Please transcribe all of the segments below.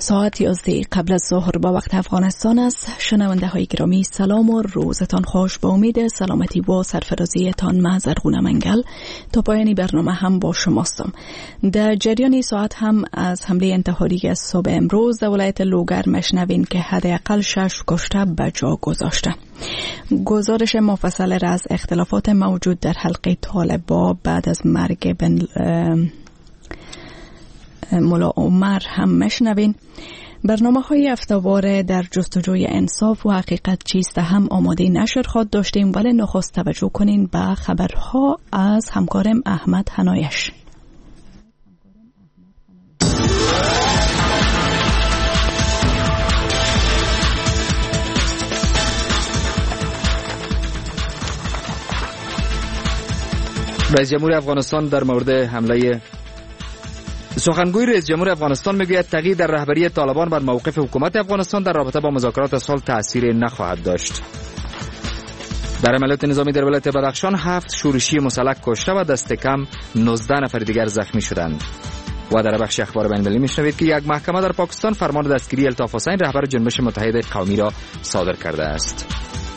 ساعت 11 قبل از ظهر با وقت افغانستان است. شنونده های گرامی سلام و روزتان خوش. با امید سلامتی و سرفرازیتان من زرغونه منگل تا پایانی برنامه هم با شماستم. در جریان ساعت هم از حمله انتحاری از صبح امروز در ولایت لوگر مشنوین که حداقل 6 کشته به جا گذاشته. گزارش مفصل را از اختلافات موجود در حلقه طالبا بعد از مرگ ملا عمر هم مشنوین. برنامه‌های هفته‌واره در جستجوی انصاف و حقیقت چیست هم آماده نشر خواهد داشتیم، ولی نخست توجه کنین به خبرها از همکارم احمد حنایش. رئیس جمهور افغانستان در مورد حمله سخنگوی رئیس جمهور افغانستان میگوید تغییر در رهبری طالبان بر موقف حکومت افغانستان در رابطه با مذاکرات صلح تأثیر نخواهد داشت. در عملیات نظامی در ولایت بدخشان 7 شورشی مسلح کشته و دست کم 19 نفر دیگر زخمی شدند. و در بخش اخبار بین‌المللی میشنوید که یک محکمه در پاکستان فرمان دستگیری الطاف حسین رهبر جنبش متحد قومی را صادر کرده است.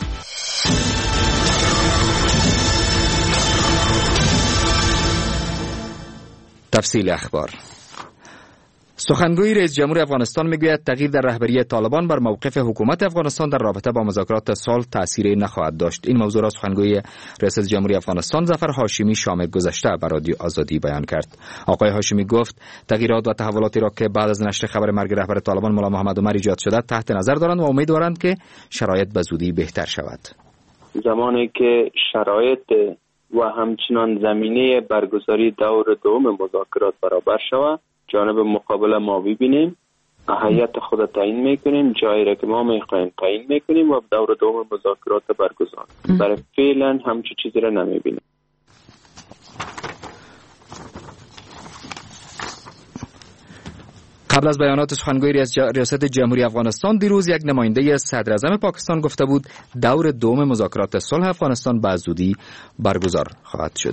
تفصیل اخبار. سخنگوی رئیس جمهور افغانستان میگوید تغییر در رهبری طالبان بر موقف حکومت افغانستان در رابطه با مذاکرات صلح تأثیری نخواهد داشت. این موضوع را سخنگوی رئیس جمهوری افغانستان ظفر هاشمی شام گذشته به رادیو آزادی بیان کرد. آقای هاشمی گفت تغییرات و تحولاتی را که بعد از نشر خبر مرگ رهبر طالبان ملا محمد عمر ایجاد شده تحت نظر دارند و امیدوارند که شرایط به زودی بهتر شود. زمانی که شرایط و همچنان زمینه برگزاری دور دوم مذاکرات برابر شود، جانب مقابل ما ببینیم، هیئت خود تعیین میکنیم، جایی را که ما میخواهیم تعیین میکنیم و دور دوم مذاکرات برگزار. برای فعلا همچون چیزی را نمیبینیم. قبل از بیانات سخنگوی ریاست جمهوری افغانستان دیروز یک نماینده صدر اعظم پاکستان گفته بود دور دوم مذاکرات صلح افغانستان به زودی برگزار خواهد شد.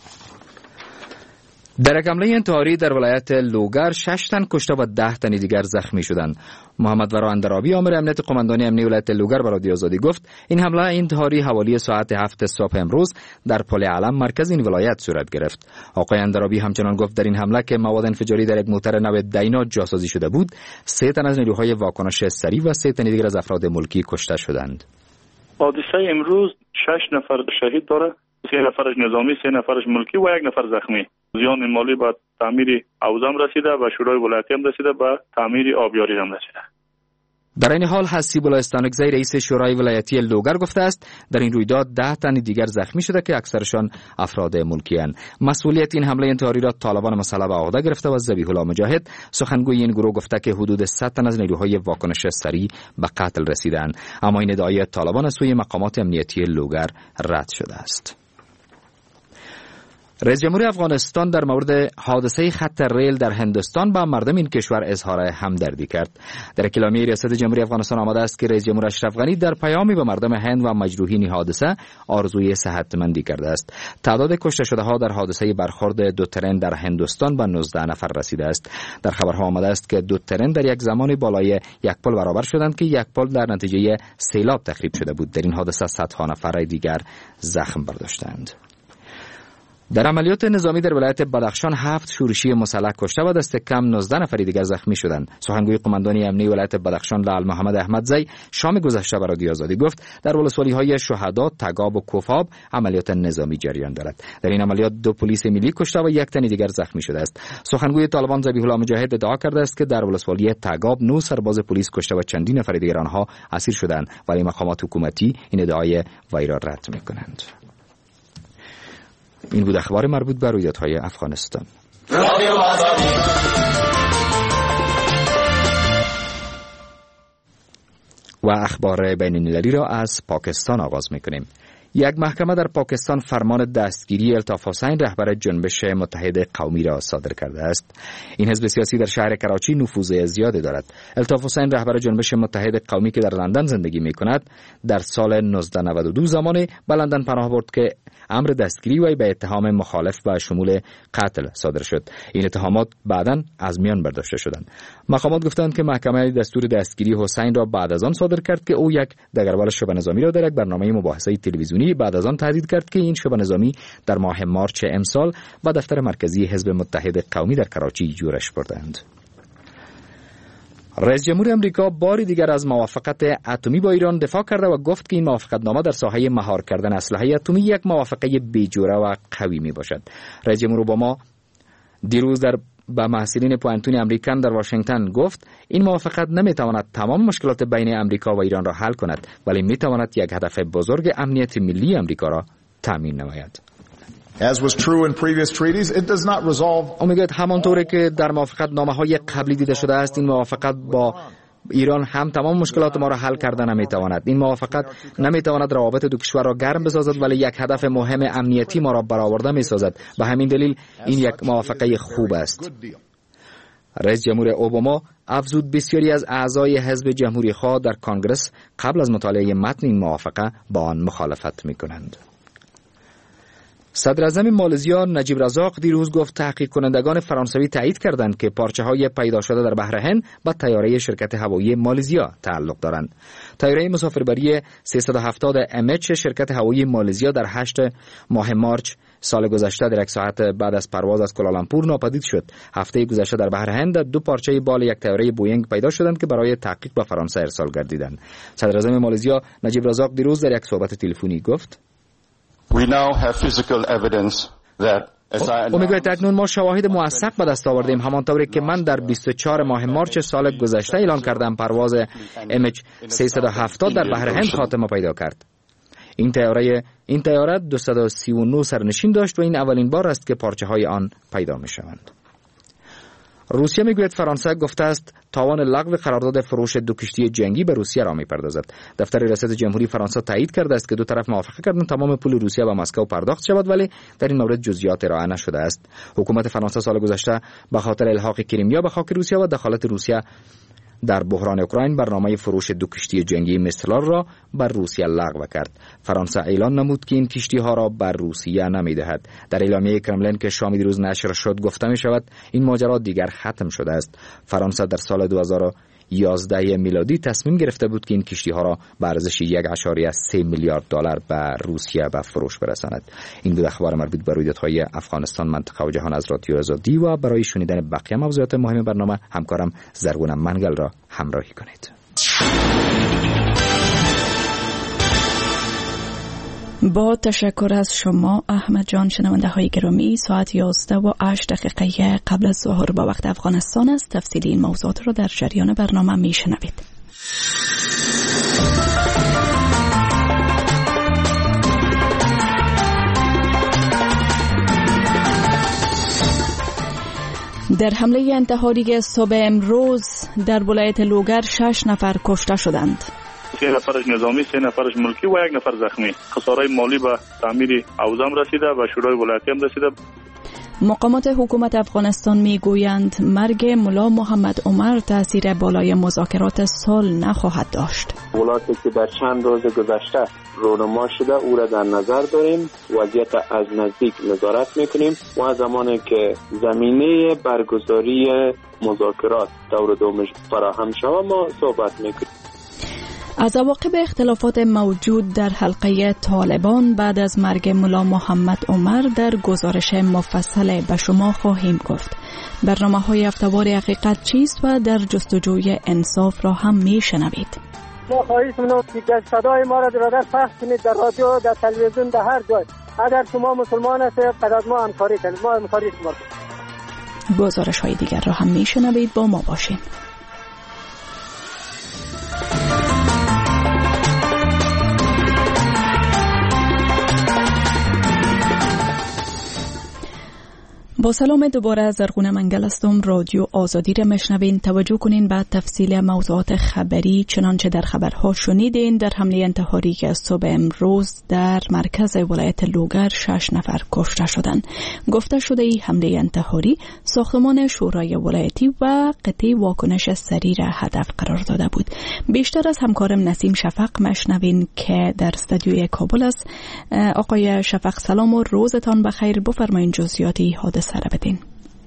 در یک حمله انتحاری در ولایت لوگر 6 تن کشته و 10 تن دیگر زخمی شدند. محمد ورا اندرابی آمر امنیت قماندانی امنیتی ولایت لوگر به رادیو آزادی گفت این حمله انتحاری حوالی ساعت 7 صبح امروز در پل علم مرکز این ولایت صورت گرفت. آقای اندرابی همچنان گفت در این حمله که مواد انفجاری در یک موتر نو دینا جاسازی شده بود، 3 تن از نیروهای واکنش سریع و 3 تن دیگر از افراد ملکی کشته شدند. حادثه امروز 6 نفر شهید داره، 3 نفرش نظامی، 3 نفرش ملکی و 1 نفر زخمی. زیان مالی به تعمیر حوزه رسیده و شورای ولایتی هم رسیده، به تعمیر آبیاری هم رسیده. در این حال حسیب الله استانکزی رئیس شورای ولایتی لوگر گفته است در این رویداد 10 تن دیگر زخمی شده که اکثرشان افراد ملکی اند. مسئولیت این حمله انتحاری را طالبان مسلح به عهده گرفته و ذبیح الله مجاهد سخنگوی این گروه گفته که حدود 100 تن از نیروهای واکنش سریع به قتل رسیدند، اما این ادعای طالبان از سوی مقامات امنیتی لوگر رد شده است. رئیس جمهور افغانستان در مورد حادثه خط ریل در هندوستان با مردم این کشور اظهار همدردی کرد. در کلامی ریاست جمهوری افغانستان آمده است که رئیس جمهور اشرف غنی در پیامی به مردم هند و مجروحین حادثه آرزوی صحتمندی کرده است. تعداد کشته شده ها در حادثه برخورد 2 ترن در هندوستان به 19 نفر رسیده است. در خبرها آمده است که 2 ترن در یک زمان بالای یک پل برابر شدند که یک پل در نتیجه سیلاب تخریب شده بود. در این حادثه صدها نفر دیگر زخم برداشتند. در عملیات نظامی در ولایت بدخشان 7 شورشی مسلح کشته و دست کم 19 نفر دیگر زخمی شدند. سخنگوی قماندانی امنیتی ولایت بدخشان لعل محمد احمدزی شام گذشته به رادیو آزادی گفت در ولسوالی‌های شهدا، تگاب و کوفاب عملیات نظامی جریان دارد. در این عملیات 2 پلیس ملی کشته و 1 تن دیگر زخمی شده است. سخنگوی طالبان ذبیح الله مجاهد ادعا کرده است که در ولسوالی تگاب 9 سرباز پلیس کشته و چندین نفر دیگر آنها اسیر شدند، ولی مقامات حکومتی این ادعای وی را رد می‌کنند. این بود اخبار مربوط به رویدادهای افغانستان. و اخبار بین المللی را از پاکستان آغاز می‌کنیم. یک محکمه در پاکستان فرمان دستگیری الطاف حسین رهبر جنبش متحد قومی را صادر کرده است. این حزب سیاسی در شهر کراچی نفوذ زیادی دارد. الطاف حسین رهبر جنبش متحد قومی که در لندن زندگی می کند در سال 1992 زمانی به لندن پناه برد که امر دستگیری وی به اتهام مخالف و شمول قتل صادر شد. این اتهامات بعداً از میان برداشته شدند. مقامات گفتند که محکمه دستور دستگیری حسین را بعد از آن صادر کرد که او یک دگربال شبه نظامی را در یک برنامه مباحثه تلویزیونی بعد از آن تهدید کرد که این شبه نظامی در ماه مارچ امسال و دفتر مرکزی حزب متحد قومی در کراچی جورش بردند. رئیس جمهور امریکا باری دیگر از موافقت اتمی با ایران دفاع کرده و گفت که این موافقتنامه در ساحه مهار کردن اسلحه اتمی یک موافقه بیجوره و قوی می باشد. رئیس جمهور اوباما دیروز به محصلین پوانتون امریکن در واشنگتن گفت این موافقت نمیتواند تمام مشکلات بین امریکا و ایران را حل کند، ولی میتواند یک هدف بزرگ امنیت ملی امریکا را تامین نماید. As was true in previous treaties, it does not resolve. او میگوید همانطوری که در موافقتنامه‌های قبلی دیده شده است، این موافقت با ایران هم تمام مشکلات ما را حل کرده نمیتواند. این موافقت نمیتواند روابط دو کشور را گرم بسازد، ولی یک هدف مهم امنیتی ما را برآورده میسازد. به همین دلیل این یک موافقه خوب است. رئیس جمهور اوباما افزود بسیاری از اعضای حزب جمهوری خواه در کنگره قبل از مطالعه متن این موافقه با آن مخالفت میکنند. صدر اعظم مالزیا نجیب رزاق دیروز گفت تحقیق کنندگان فرانسوی تایید کردند که پارچه‌های پیدا شده در بحر هند به طیاره شرکت هوایی مالزیا تعلق دارند. طیاره مسافربری 370 MH شرکت هوایی مالزیا در 8 ماه مارچ سال گذشته در یک ساعت بعد از پرواز از کوالالامپور ناپدید شد. هفته گذشته در بحر هند 2 پارچه بال یک طیاره بوئینگ پیدا شدند که برای تحقیق به فرانسه ارسال گردیدند. صدر اعظم مالزیا نجیب رزاق دیروز در یک صحبت تلفنی گفت We now have physical evidence that میگوید اکنون ما شواهد موثق به دست آوردیم، همانطوری که من در 24 ماه مارچ سال گذشته اعلان کردم پرواز MH370 در بحر هند خاتمه پیدا کرد. این طیاره 239 سرنشین داشت و این اولین بار است که پارچه های آن پیدا می شوند. روسیه میگوید فرانسه گفته است تاوان لغو قرارداد فروش 2 کشتی جنگی به روسیه را میپردازد. دفتر ریاست جمهوری فرانسه تایید کرده است که دو طرف موافقه کردند تمام پول روسیه به مسکو پرداخت شود، ولی در این مورد جزئیات ارائه نشده است. حکومت فرانسه سال گذشته به خاطر الحاق کریمیا به خاک روسیه و دخالت روسیه در بحران اوکراین برنامه فروش 2 کشتی جنگی مثلار را بر روسیه لغو کرد. فرانسه اعلان نمود که این کشتی ها را بر روسیه نمیدهد. در اعلامیه کرملین که شام دیروز نشر شد گفته می شود این ماجرا دیگر ختم شده است. فرانسه در سال 2011 میلادی تصمیم گرفته بود که این کشتی ها را به ارزش 1.3 میلیارد دلار به روسیه به فروش برساند. این بود اخبار مربوط به رویدادهای افغانستان، منطقه و جهان از رادیو آزادی و برای شنیدن بقیه موضوعات مهم برنامه همکارم زرگون منگل را همراهی کنید. با تشکر از شما احمد جان. شنونده های گرامی، ساعت 11:08 قبل از ظهر با وقت افغانستان است. تفصیلی این موضوعات را در جریان برنامه می شنوید. در حمله انتحاری صبح امروز در ولایت لوگر 6 نفر کشته شدند. 3 نفرش نظامی، 3 نفرش ملکی و 1 نفر زخمی. خسارهای مالی به تعمیر اوزام رسیده و شورای ولایتی هم رسیده. مقامات حکومت افغانستان میگویند مرگ ملا محمد عمر تاثیر بالای مذاکرات صلح نخواهد داشت. ولاتی که در چند روز گذشته رونما شده او را در نظر داریم، وضعیت از نزدیک نظارت میکنیم و زمانی که زمینه برگزاری مذاکرات دور دوم فراهم شود ما صحبت میکنیم. از عواقب اختلافات موجود در حلقه طالبان بعد از مرگ ملا محمد عمر در گزارش مفصل به شما خواهیم گفت. برنامه‌های هفته‌وار حقیقت چیست و در جستجوی انصاف را هم میشنوید. ما خواهش می‌کنیم که صدای ما را برادر پخش کنید در رادیو، در تلویزیون، در هر جای. اگر شما مسلمان هستید قدر ما همکاری کنید، ما همکاری شما کنیم. گزارش‌های دیگر را هم میشنوید، با ما باشید. با سلام دوباره زرغونه منگل هستم. رادیو آزادی را مشنوین. توجه کنین به تفصیل موضوعات خبری. چنانچه در خبرها شنیدین، در حمله انتحاری که از صبح امروز در مرکز ولایت لوگر 6 نفر کشته شدند. گفته شده ای حمله انتحاری ساختمان شورای ولایتی و قطعه واکنش سریع را هدف قرار داده بود. بیشتر از همکارم نسیم شفق مشنوین که در استودیوی کابل است. آقای شفق سلام و روزتان بخیر. بفرمایید جزئیاتی حادثه را بدین.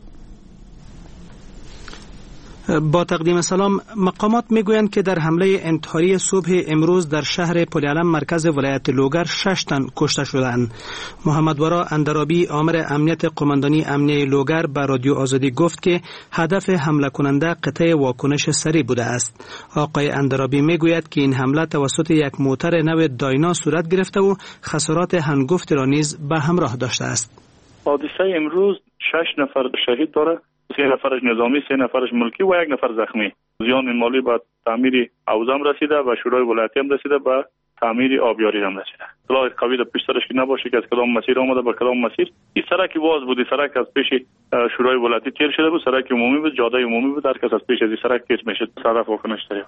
با تقدیم سلام، مقامات میگویند که در حمله انتحاری صبح امروز در شهر پلیعلم مرکز ولایت لوگر 6 تن کشته شدند. محمد ورا اندرابی عامل امنیت قماندانی امنیه لوگر به رادیو آزادی گفت که هدف حمله کننده قطعه واکنش سریع بوده است. آقای اندرابی میگوید که این حمله توسط یک موتر نو داینا صورت گرفته و خسارات هنگفت را نیز به همراه داشته است. حادثه امروز 6 نفر شهید داره، 3 نفرش نظامی، 3 نفرش ملکی و 1 نفر زخمی. زیان مالی به تعمیر حوزه رسیده و شورای ولایتی هم رسیده، به تعمیر آبیاری هم رسیده. اطلاع قوی در پیش سرش که نباشه که از کدام مسیر آمده به کدام مسیر. این سرک واز بود، سرک از پیش شورای ولایتی تیر شده بود، سرک عمومی بود، جاده عمومی بود، هر کس از پیش از این سرک کیس میشه صدف واکنش داره.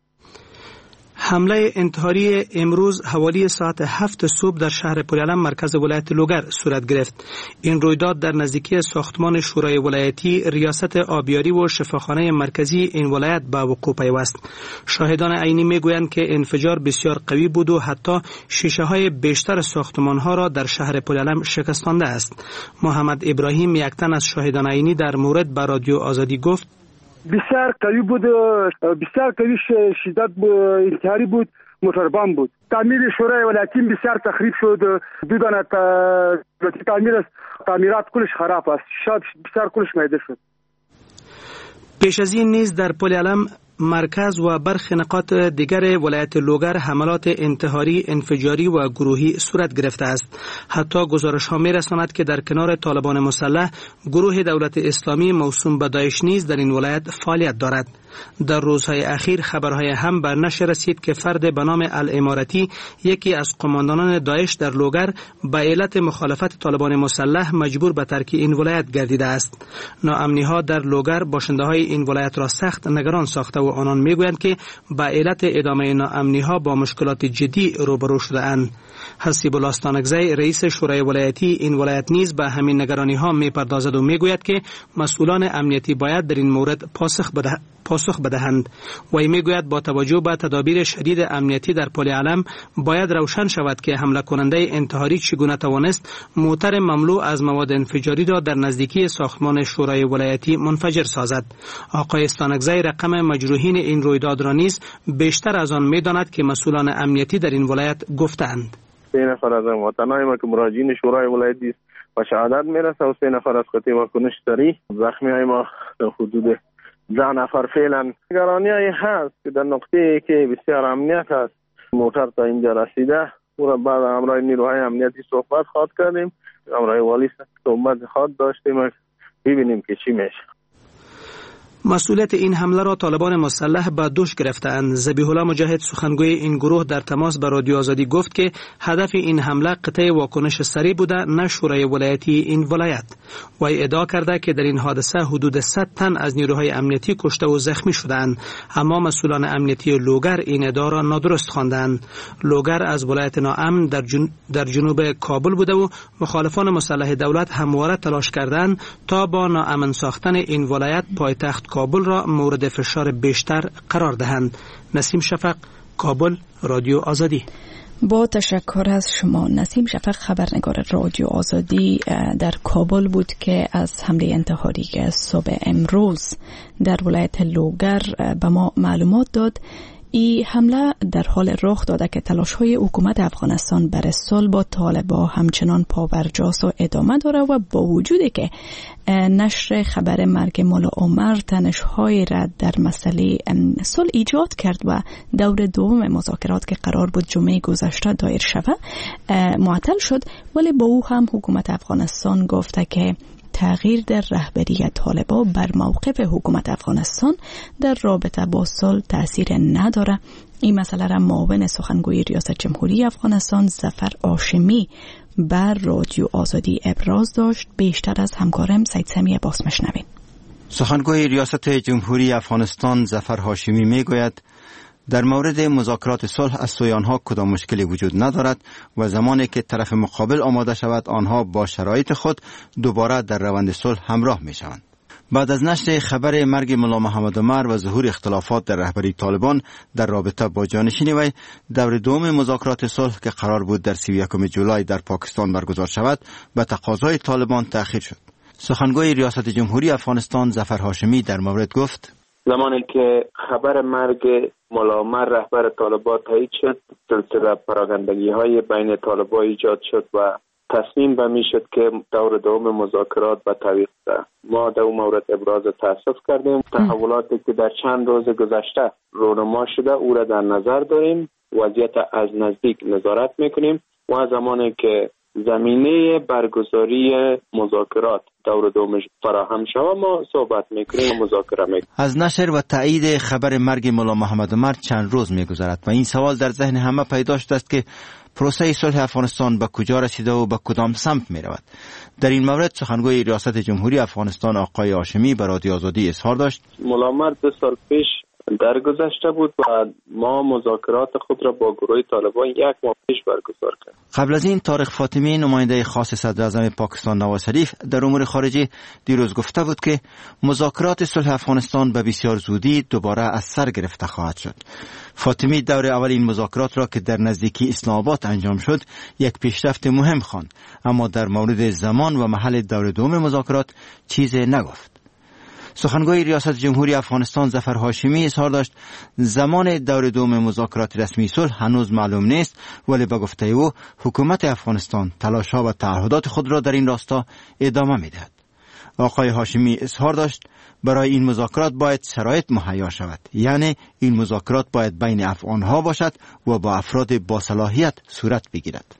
حمله انتحاری امروز حوالی ساعت 7 صبح در شهر پلیعلم مرکز ولایت لوگر صورت گرفت. این رویداد در نزدیکی ساختمان شورای ولایتی ریاست آبیاری و شفاخانه مرکزی این ولایت به وقوع پیوست. شاهدان عینی میگویند که انفجار بسیار قوی بود و حتی شیشه های بیشتر ساختمان ها را در شهر پلیعلم شکستانده است. محمد ابراهیم، یک تن از شاهدان عینی، در مورد به رادیو آزادی گفت: بسیار قوی بود، بسیار قوی شدت انتحاری بود، موتور بمب بود. تعمیر شورای ولایتی بسیار تخریب شد. 2 دانه تعمیرات کلش خراب است. شاید بسیار کلش مایده شد. پیش از این نیز در پلیعلم مرکز و برخی نقاط دیگر ولایت لوگر حملات انتحاری، انفجاری و گروهی صورت گرفته است. حتی گزارش ها می رساند که در کنار طالبان مسلح، گروه دولت اسلامی موسوم به داعش نیز در این ولایت فعالیت دارد. در روزهای اخیر خبرهای هم بر نشر رسید که فرد به نام الامارتی، یکی از قماندانان داعش در لوگر، به علت مخالفت طالبان مسلح مجبور به ترک این ولایت گردیده است. ناامنی ها در لوگر باشنده های این ولایت را سخت نگران ساخته و آنان میگویند که به علت ادامه ناامنی ها با مشکلات جدی روبرو شده اند. حسیب الله استانکزی، رئیس شورای ولایتی این ولایت، نیز به همین نگرانی ها میپردازد و میگوید که مسئولان امنیتی باید در این مورد پاسخ بدهند. وی میگوید با توجه به تدابیر شدید امنیتی در پلیعلم باید روشن شود که حمله کننده انتحاری چگونه توانست موتر مملو از مواد انفجاری را در نزدیکی ساختمان شورای ولایتی منفجر سازد. آقای استانکزی رقم مجروحین این رویداد را نیز بیشتر از آن میداند که مسئولان امنیتی در این ولایت گفتند. 3 نفر از وطنای ما که مراجعین شورای ولایتی و شهادت میرسه و 3 نفر از قطعه واکنش سریع. زخمی های ما در حدود 10 نفر فعلا. نگرانی هایی هست که در نقطه که بسیار امنیت هست موتر تا اینجا رسیده. او را بعد همراه نیروهای امنیتی صحبت خواهد کردیم، همراه والی صحبت خواهد داشتیم، ببینیم که چی میشه. مسئولیت این حمله را طالبان مسلح به دوش گرفتند. ذبیح الله مجاهد، سخنگوی این گروه، در تماس با رادیو آزادی گفت که هدف این حمله قطعه واکنش سریع بوده، نه شورای ولایتی این ولایت. وی ادعا کرده که در این حادثه حدود 100 تن از نیروهای امنیتی کشته و زخمی شدند، اما مسئولان امنیتی لوگر این ادعا را نادرست خواندند. لوگر از ولایت ناامن در جنوب کابل بوده و مخالفان مسلح دولت همواره تلاش کردند تا با ناامن ساختن این ولایت پایتخت کابل را مورد فشار بیشتر قرار دهند. نسیم شفق، کابل، رادیو آزادی. با تشکر از شما نسیم شفق، خبرنگار رادیو آزادی در کابل بود که از حمله انتحاری که صبح امروز در ولایت لوگر به ما معلومات داد. این حمله در حال رخ داده که تلاش‌های حکومت افغانستان برای صلح با طالبان همچنان پابرجاست و ادامه داره و با وجودی که نشر خبر مرگ مولا عمر تنش‌های را در مسئله صلح ایجاد کرد و دور دوم مذاکرات که قرار بود جمعه گذشته دایر شود معطل شد، ولی با او هم حکومت افغانستان گفته که تغییر در رهبری طالبان بر موقف حکومت افغانستان در رابطه با صلح تأثیر نداره. این مسئله را معاون سخنگوی ریاست جمهوری افغانستان ظفر هاشمی بر رادیو آزادی ابراز داشت. بیشتر از همکارم سید سمی عباس مشنوین. سخنگوی ریاست جمهوری افغانستان ظفر هاشمی میگوید در مورد مذاکرات صلح از سوی آنها کدام مشکلی وجود ندارد و زمانی که طرف مقابل آماده شود آنها با شرایط خود دوباره در روند صلح همراه می شوند. بعد از نشر خبر مرگ ملا محمد عمر و ظهور اختلافات در رهبری طالبان در رابطه با جانشین وی، دور دوم مذاکرات صلح که قرار بود در 31 جولای در پاکستان برگزار شود به تقاضای طالبان تأخیر شد. سخنگوی ریاست جمهوری افغانستان ظفر هاشمی در مورد گفت: زمانی که خبر مرگ ملا عمر رهبر طالبان تایید شد، سلسله پراگندگی‌های بین طالبان ایجاد شد و تصمیم به می شد که دور دوم مذاکرات به تعویق شود. ما در اون مورد ابراز تأسف کردیم. تحولاتی که در چند روز گذشته رونما شده او را در نظر داریم، وضعیت از نزدیک نظارت میکنیم و زمانی که زمینه برگزاری مذاکرات دور دومش فراهم شود ما صحبت میکنیم و مذاکره میکنیم. از نشر و تایید خبر مرگ ملا محمد عمر چند روز میگذرد و این سوال در ذهن همه پیدا شده است که پروسه صلح افغانستان به کجا رسیده و به کدام سمت می رود. در این مورد سخنگوی ریاست جمهوری افغانستان آقای هاشمی به رادیو آزادی اظهار داشت: ملا عمر 2 سال پیش درگذشته بود و ما مذاکرات خود را با گروه طالبان 1 ماه پیش برگزار کردیم. قبل از این طارق فاطمی نماینده خاص صدر اعظم پاکستان نواز شریف در امور خارجه دیروز گفته بود که مذاکرات صلح افغانستان به بسیار زودی دوباره از سر گرفته خواهد شد. فاطمی دور اول این مذاکرات را که در نزدیکی اسلام آباد انجام شد یک پیشرفت مهم خواند، اما در مورد زمان و محل دور دوم مذاکرات چیزی نگفت. سخنگوی ریاست جمهوری افغانستان ظفر هاشمی اظهار داشت زمان دور دوم مذاکرات رسمی صلح هنوز معلوم نیست، ولی به گفته او حکومت افغانستان تلاش‌ها و تعهدات خود را در این راستا ادامه می‌دهد. آقای هاشمی اظهار داشت برای این مذاکرات باید شرایط مهیا شود، یعنی این مذاکرات باید بین افغان‌ها باشد و با افراد با صلاحیت صورت بگیرد.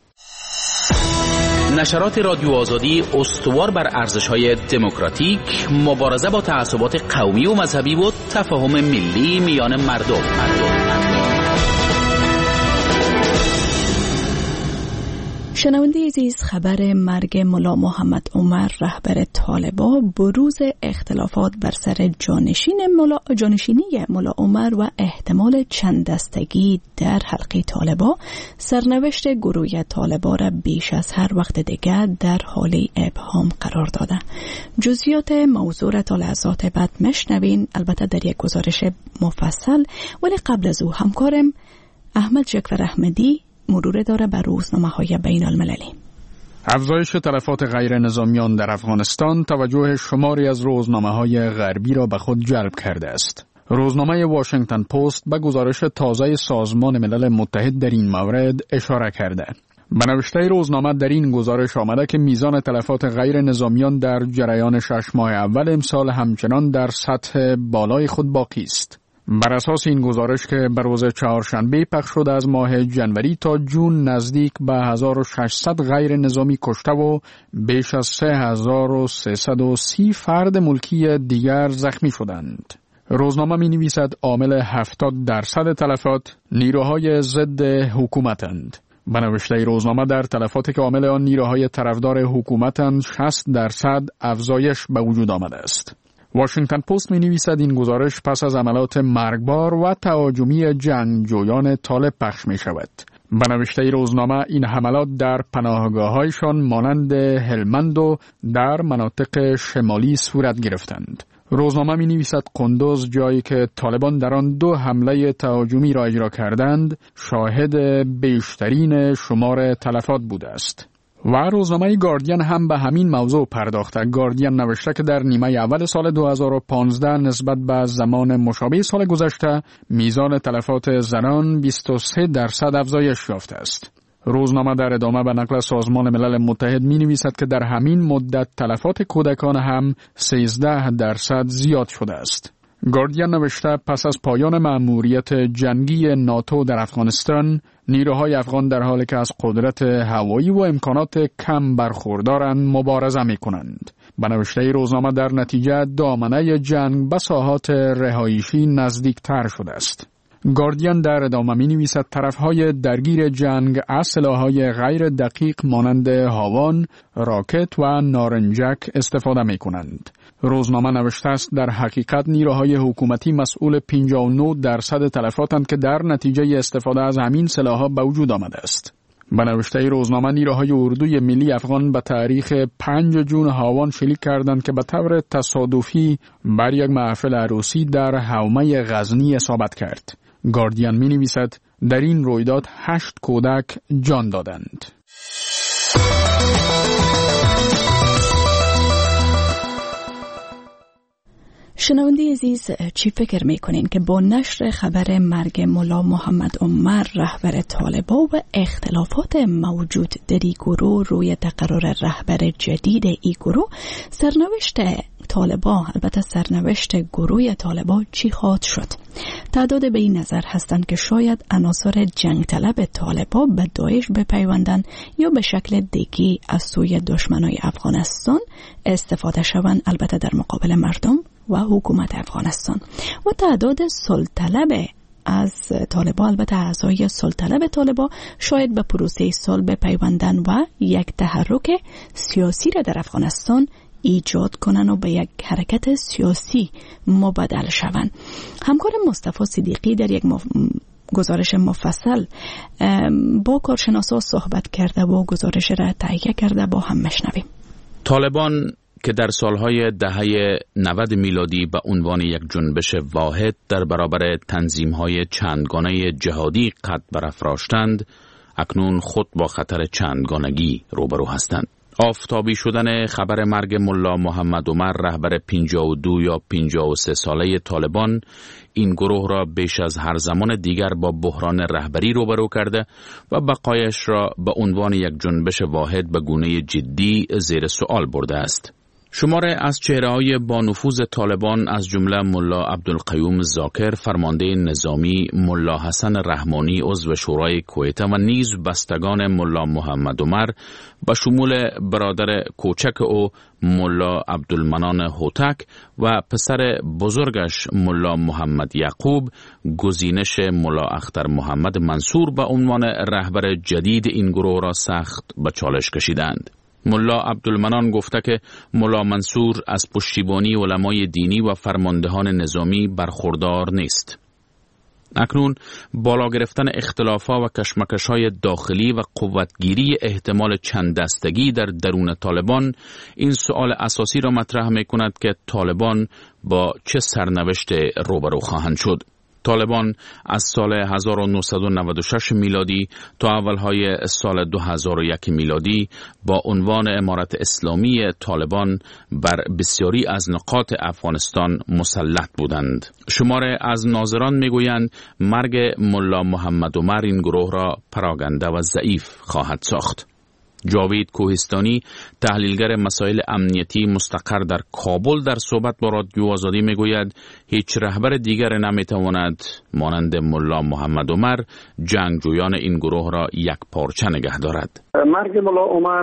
نشرات رادیو آزادی استوار بر ارزش‌های دموکراتیک، مبارزه با تعصبات قومی و مذهبی و تفاهم ملی میان مردم. شنونده عزیز، خبر مرگ ملا محمد عمر رهبر طالبان، بروز اختلافات بر سر جانشینی ملا عمر و احتمال چند دستگی در حلقه طالبان سرنوشت گروه طالبان را بیش از هر وقت دیگر در حال ابهام قرار داده. جزئیات موضوع را تا لحظات بعد مشنوین، البته در یک گزارش مفصل، ولی قبل از او همکارم احمد جعفر احمدی مرور داره بر روزنامه‌های بین المللی. افزایش تلفات غیر نظامیان در افغانستان توجه شماری از روزنامه‌های غربی را به خود جلب کرده است. روزنامه واشنگتن پست به گزارش تازه سازمان ملل متحد در این مورد اشاره کرده. به نوشته روزنامه در این گزارش آمده که میزان تلفات غیر نظامیان در جریان 6 ماه اول امسال همچنان در سطح بالای خود باقی است. بر اساس این گزارش که بر روز چهارشنبه پخش شده از ماه جنوری تا جون نزدیک به 1600 غیر نظامی کشته و بیش از 3330 فرد ملکی دیگر زخمی شدند. روزنامه می نویسد عامل 70% تلفات نیروهای ضد حکومتند. به نوشته روزنامه در تلفاتی که عامل آن نیروهای طرفدار حکومتند 60% افزایش به وجود آمده است. واشنگتن پست می نویسد این گزارش پس از عملات مرگبار و تهاجمی جنگجویان طالب پخش می شود. به نوشته روزنامه این حملات در پناهگاه‌هایشان مانند هلمند و در مناطق شمالی صورت گرفتند. روزنامه می نویسد قندوز، جایی که طالبان در آن 2 حمله تهاجمی را اجرا کردند، شاهد بیشترین شمار تلفات بوده است. و روزنامه گاردین هم به همین موضوع پرداخته. گاردین نوشته که در نیمه اول سال 2015 نسبت به زمان مشابه سال گذشته میزان تلفات زنان 23% افزایش یافته است. روزنامه در ادامه به نقل سازمان ملل متحد می نویسد که در همین مدت تلفات کودکان هم 13% زیاد شده است. گاردین نوشته پس از پایان مأموریت جنگی ناتو در افغانستان، نیروهای افغان در حالی که از قدرت هوایی و امکانات کم برخوردارند مبارزه می کنند. به نوشته روزنامه در نتیجه دامنه جنگ به ساحات رهایشی نزدیکتر شده است. گاردین در ادامه می نویسد طرفهای درگیر جنگ از سلاح‌های غیر دقیق مانند هاوان، راکت و نارنجک استفاده می کنند. روزنامه نوشته است در حقیقت نیروهای حکومتی مسئول 59% تلفاتند که در نتیجه استفاده از همین سلاح‌ها به وجود آمده است. به نوشته روزنامه نیروهای اردوی ملی افغان به تاریخ 5 جون هاوان شلیک کردند که به طور تصادفی بر یک محفل عروسی در حومه غزنی اصابت کرد. گاردین می نویسد در این رویداد 8 کودک جان دادند. شنونده عزیز، چی فکر میکنین که با نشر خبر مرگ ملا محمد عمر رهبر طالبان و اختلافات موجود در این گروه روی تقرر رهبر جدید این گروه، سرنوشت طالبان، البته سرنوشت گروه طالبان چی خواهد شد؟ تعداد به این نظر هستند که شاید عناصر جنگ طلب طالبان به داعش بپیوندند یا به شکل دیگی از سوی دشمنای افغانستان استفاده شوند، البته در مقابل مردم و حکومت افغانستان. و تعداد صلح از طالبان، البته اعضای صلح طالبان شاید به پروسه صلح بپیوندند و یک تحرک سیاسی را در افغانستان ایجاد کنن و به یک حرکت سیاسی مبادل شوند. همکار مصطفی صدیقی در یک گزارش مفصل با کارشناسا صحبت کرده و گزارش را تهیه کرده، با هم مشنویم. طالبان که در سالهای دهه 90 میلادی به عنوان یک جنبش واحد در برابر تنظیم‌های چندگانه جهادی قد برافراشتند، اکنون خود با خطر چندگانگی روبرو هستند. آفتابی شدن خبر مرگ ملا محمد عمر رهبر 52 یا 53 ساله طالبان این گروه را بیش از هر زمان دیگر با بحران رهبری روبرو کرده و بقایش را به عنوان یک جنبش واحد به گونه جدی زیر سوال برده است. شماره از چهره‌های با نفوذ طالبان از جمله ملا عبدالقیوم زاکر فرمانده نظامی، ملا حسن رحمانی عضو شورای کویت و نیز بستگان ملا محمد عمر به شمول برادر کوچک او ملا عبدالمنان هوتک و پسر بزرگش ملا محمد یعقوب گزینش ملا اختر محمد منصور به عنوان رهبر جدید این گروه را سخت به چالش کشیدند. ملا عبدالمنان گفته که ملا منصور از پشتیبانی علمای دینی و فرماندهان نظامی برخوردار نیست. اکنون بالا گرفتن اختلافات و کشمکش‌های داخلی و قوتگیری احتمال چند دستگی در درون طالبان این سوال اساسی را مطرح می‌کند که طالبان با چه سرنوشت روبرو خواهند شد. طالبان از سال 1996 میلادی تا اولهای سال 2001 میلادی با عنوان امارت اسلامی طالبان بر بسیاری از نقاط افغانستان مسلط بودند. شماره از ناظران میگویند مرگ ملا محمد عمر این گروه را پراکنده و ضعیف خواهد ساخت. جاوید کوهستانی تحلیلگر مسائل امنیتی مستقر در کابل در صحبت با رادیو آزادی میگوید هیچ رهبر دیگر نمیتواند مانند ملا محمد عمر جنگجویان این گروه را یک پارچه نگه دارد. مرگ ملا عمر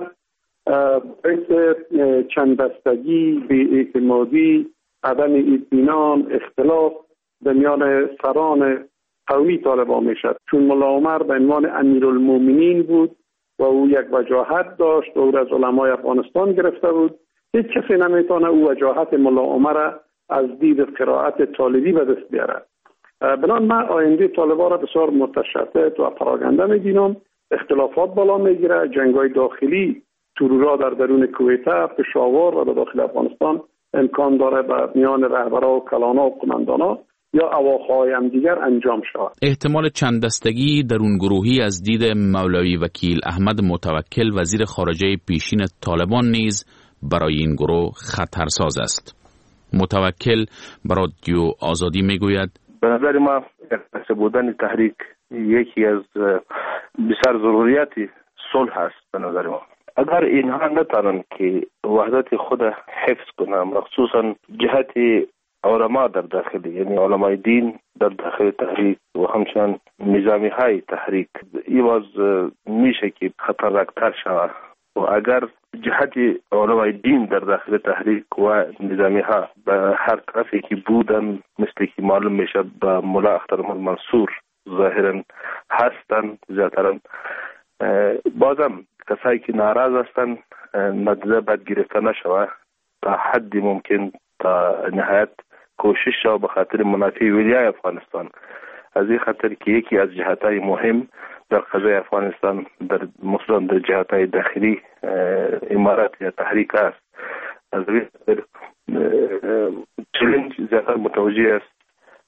باعث چند دستگی، بی‌اعتمادی، عدم اطمینان، اختلاف در میان سران قومی طالبان میشد، چون ملا عمر به عنوان امیرالمومنین بود و او یک وجاهت داشت و او از علمای افغانستان گرفته بود. هیچ کسی نمیتونه او وجاهت ملا عمر از دید قرائت طالبی به دست بیارد. بنابراین من آینده طالبان را بسیار متشتت و پراکنده میبینم. اختلافات بالا میگیره، جنگ‌های داخلی، ترورها در درون کویت، پشاور و در داخل افغانستان امکان داره به میان رهبرها و کلانا و قماندانا یا اواخای هم دیگر انجام شود. احتمال چند دستگی در اون گروهی از دید مولوی وکیل احمد متوکل وزیر خارجه پیشین طالبان نیز برای این گروه خطرساز است. متوکل برای رادیو آزادی میگوید به نظر ما اقتصاد بودن تحریک یکی از بسیار ضروریاتی صلح است. به نظر ما اگر اینها نتوانند که وحدت خود حفظ کنند، مخصوصا جهت علما در داخل، یعنی علمای دین در داخل تحریک و همچنان نظامی های تحریک، این باز میشه که خطرناکتر شود و اگر جهت علمای دین در داخل تحریک و نظامی ها به هر طرفی که بودن، مثل که معلوم میشه به ملا اخترالمحمد منصور ظاهرا هستن زیادترن. بازم کسایی که ناراض هستن نتیجه بد گرفته نشوه، تا حد ممکن تا نهایت کوشش شو به خاطر منافع ولیای افغانستان. از این خاطر که یکی از جهتهای مهم در قضیه افغانستان در مثلا در جهتهای داخلی امارات یا تحریک است. از این خاطر چلنج زیادتر متوجه است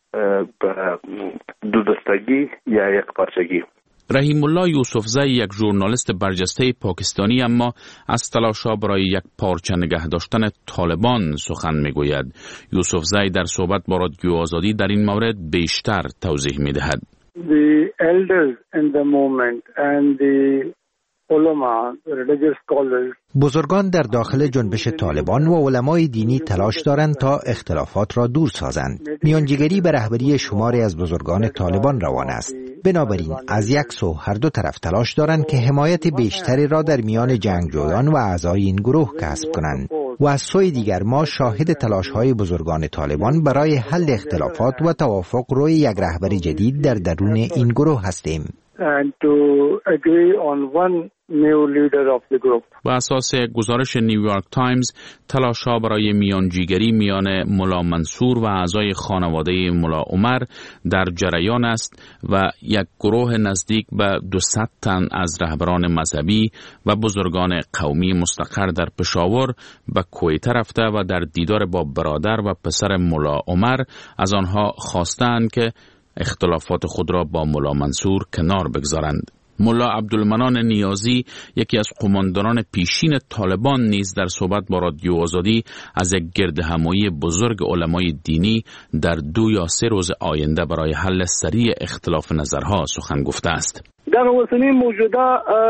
به دو دستگی یا یک پارچگی. رحیم الله یوسفزی یک ژورنالیست برجسته پاکستانی اما از تلاش‌ها برای یک پارچه نگه داشتن طالبان سخن میگوید. یوسفزی در صحبت با رادیو آزادی در این مورد بیشتر توضیح میدهد. The elders in the movement and the ulama, religious scholars. بزرگان در داخل جنبش طالبان و علمای دینی تلاش دارند تا اختلافات را دور سازند. میانجیگری به رهبری شماری از بزرگان طالبان روان است. بنابراین از یک سو هر دو طرف تلاش دارند که حمایت بیشتری را در میان جنگجویان و اعضای این گروه کسب کنند. و از سوی دیگر ما شاهد تلاش‌های بزرگان طالبان برای حل اختلافات و توافق روی یک رهبر جدید در درون این گروه هستیم. And to agree on one new leader of the group. با اساس گزارش نیویورک تایمز، تلاش‌ها برای میانجیگری میان ملا منصور و اعضای خانواده ملا عمر در جریان است و یک گروه نزدیک به 200 تن از رهبران مذهبی و بزرگان قومی مستقر در پشاور به کویت رفته و در دیدار با برادر و پسر ملا عمر از آنها خواستند که اختلافات خود را با ملا منصور کنار بگذارند. ملا عبدالمنان نیازی، یکی از قماندانان پیشین طالبان، نیز در صحبت با رادیو آزادی از یک گردهمایی بزرگ علمای دینی در 2 یا 3 روز آینده برای حل سریع اختلاف نظرها سخن گفته است. در وسنی موجوده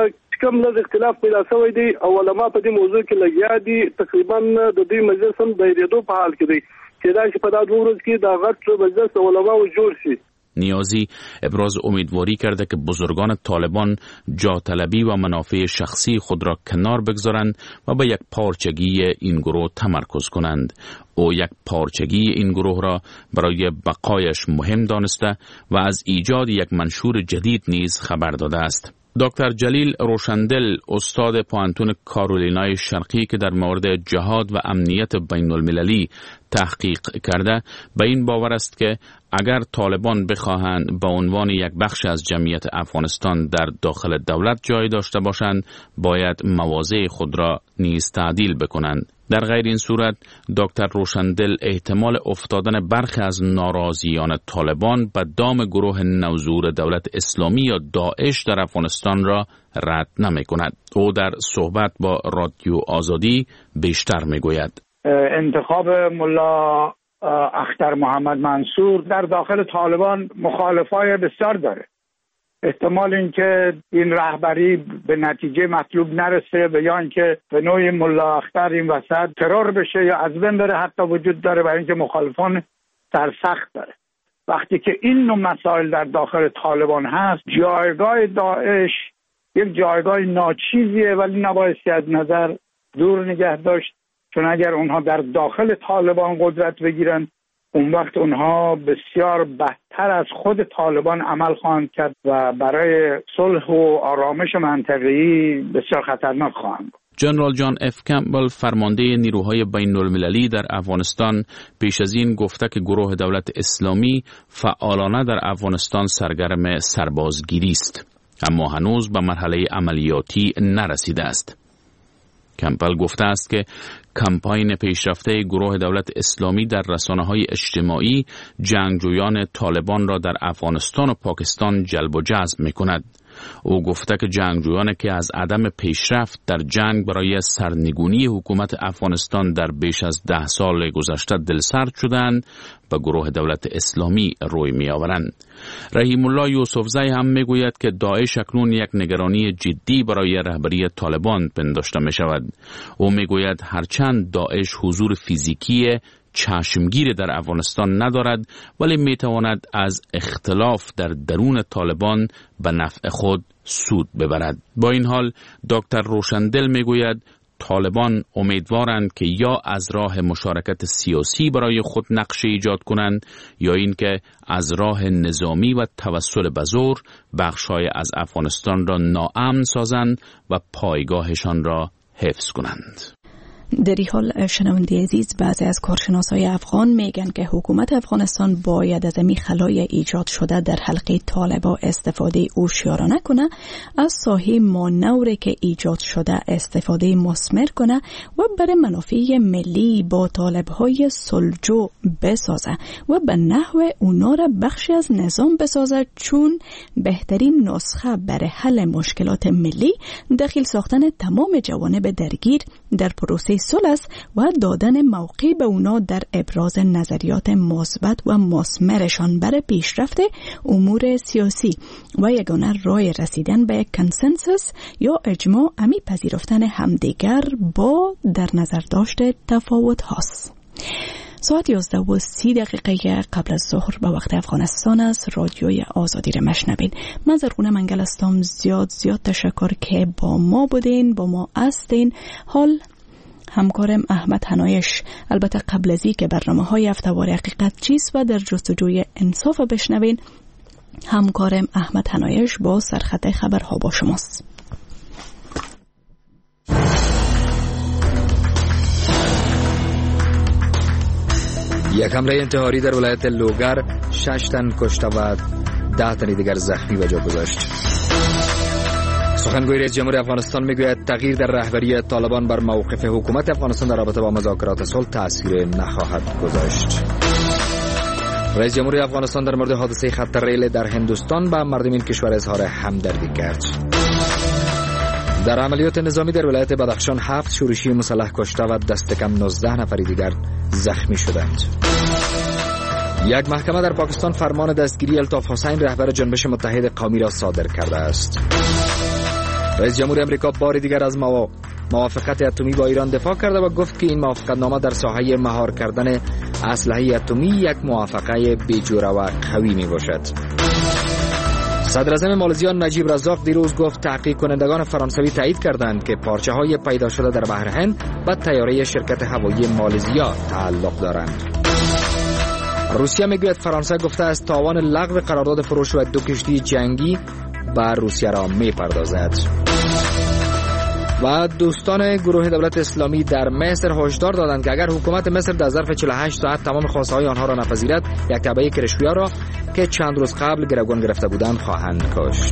کم لږ اختلاف پیدا شوی دی او علما په دې موضوع کې لګیا دي. تقریبا د دې مجلس هم د ریډو په حال کې دی چې دا چې په دا 2 ورځ کې دا غټ مجلس علما و جوړ شي. نیازی ابراز امیدواری کرده که بزرگان طالبان جاطلبی و منافع شخصی خود را کنار بگذارند و به یک پارچگی این گروه تمرکز کنند. او یک پارچگی این گروه را برای بقایش مهم دانسته و از ایجاد یک منشور جدید نیز خبر داده است. دکتر جلیل روشندل، استاد پوهنتون کارولینای شرقی که در مورد جهاد و امنیت بین المللی تحقیق کرده، به این باور است که اگر طالبان بخواهند به عنوان یک بخش از جمعیت افغانستان در داخل دولت جای داشته باشند، باید مواضع خود را نیز تعدیل بکنند. در غیر این صورت دکتر روشندل احتمال افتادن برخی از ناراضیان طالبان به دام گروه نوظهور دولت اسلامی یا داعش در افغانستان را رد نمی کند. او در صحبت با رادیو آزادی بیشتر می گوید. انتخاب ملا اختر محمد منصور در داخل طالبان مخالفای بسیار داره. احتمال اینکه این رهبری به نتیجه مطلوب نرسه و یا اینکه به نوعی ملا اختر این وسط ترور بشه یا از بین بره حتی وجود داره، برای اینکه مخالفان سرسخت داره. وقتی که این نوع مسائل در داخل طالبان هست، جایگاه داعش یک جایگاه ناچیزیه ولی نبایستی از نظر دور نگه داشت، چون اگر اونها در داخل طالبان قدرت بگیرن اون وقت اونها بسیار بهتر از خود طالبان عمل خواهند کرد و برای صلح و آرامش منطقه‌ای بسیار خطرناک خواهند بود. جنرال جان اف کمبل، فرمانده نیروهای بین المللی در افغانستان، پیش از این گفته که گروه دولت اسلامی فعالانه در افغانستان سرگرم سربازگیری است، اما هنوز به مرحله عملیاتی نرسیده است. کمپل گفته است که کمپاین پیشرفته گروه دولت اسلامی در رسانه‌های اجتماعی جنگجویان طالبان را در افغانستان و پاکستان جلب و جذب می‌کند. او گفته که جنگجویانی که از عدم پیشرفت در جنگ برای سرنگونی حکومت افغانستان در بیش از 10 سال گذشته دلسرد شدند به گروه دولت اسلامی روی می‌آورند. رحیم الله یوسفزی هم میگوید که داعش اکنون یک نگرانی جدی برای رهبری طالبان پنداشته می‌شود. او میگوید هرچند داعش حضور فیزیکی چشمگیر در افغانستان ندارد، ولی میتواند از اختلاف در درون طالبان به نفع خود سود ببرد. با این حال دکتر روشندل میگوید طالبان امیدوارند که یا از راه مشارکت سیاسی برای خود نقشه ایجاد کنند یا اینکه از راه نظامی و توسل به زور بخش‌های از افغانستان را ناامن سازند و پایگاهشان را حفظ کنند. در این حال شنونده عزیز، بعضی از کارشناسای افغان میگن که حکومت افغانستان باید از این خلای ایجاد شده در حلقه طالبا استفاده هوشیارانه کنه، از ساحه مانوری که ایجاد شده استفاده مثمر کنه و برای منافع ملی با طالبهای صلحجو بسازه و به نحو اونا را بخشی از نظام بسازه، چون بهترین نسخه برای حل مشکلات ملی داخل ساختن تمام جوانب درگیر در پروسه صلح است و دادن موقع به اونا در ابراز نظریات مثبت و مثمرشان برای پیشرفت امور سیاسی و یگانه راه رسیدن به یک کنسنسوس یا اجماع امی پذیرفتن همدیگر با در نظر داشت تفاوت هاست. ساعت 11:30 قبل از ظهر به وقت افغانستان است. رادیوی آزادی را مشنوین. من زرغونه منگل هستم. زیاد تشکر که با ما بودین، با ما هستین. حال همکارم احمد حنایش، البته قبل از این که برنامه‌های هفته‌وار حقیقت چیست و در جستجوی انصاف بشنوین، همکارم احمد حنایش با سرخط خبرها با شماست. یک حمله انتحاری در ولایت لوگر 6 تن کشته و 10 تن دیگر زخمی به جا گذاشت. سخنگوی رئیس جمهور افغانستان میگوید تغییر در رهبری طالبان بر موقف حکومت افغانستان در رابطه با مذاکرات صلح تأثیر نخواهد گذاشت. رئیس جمهور افغانستان در مورد حادثه خط ریل در هندوستان به مردم این کشور اظهار همدردی کرد. در عملیات نظامی در ولایت بدخشان 7 شورشی مسلح کشته و دست کم 19 نفر دیگر زخمی شدند. یک محکمه در پاکستان فرمان دستگیری الطاف حسین رهبر جنبش متحد قومی را صادر کرده است. رئیس جمهور امریکا بار دیگر از موافقت اتمی با ایران دفاع کرده و گفت که این موافقتنامه در ساحه مهار کردن اسلحه اتمی یک موافقه بیجوره و قوی می باشد. صدر اعظم مالزیا نجیب رزاق دیروز گفت تحقیق کنندگان فرانسوی تایید کردند که پارچه های پیدا شده در بحر هند به طیاره شرکت هوایی مالزیا تعلق دارند. روسیه میگوید فرانسه گفته است تاوان لغو قرارداد فروش و 2 کشتی جنگی به روسیه را میپردازد. و دوستان گروه دولت اسلامی در مصر هشدار دادند که اگر حکومت مصر در ظرف 48 ساعت تمام خواسته های آنها را نپذیرد، یک تبعه کرشویا را که چند روز قبل گروگان گرفته بودند خواهند کشت.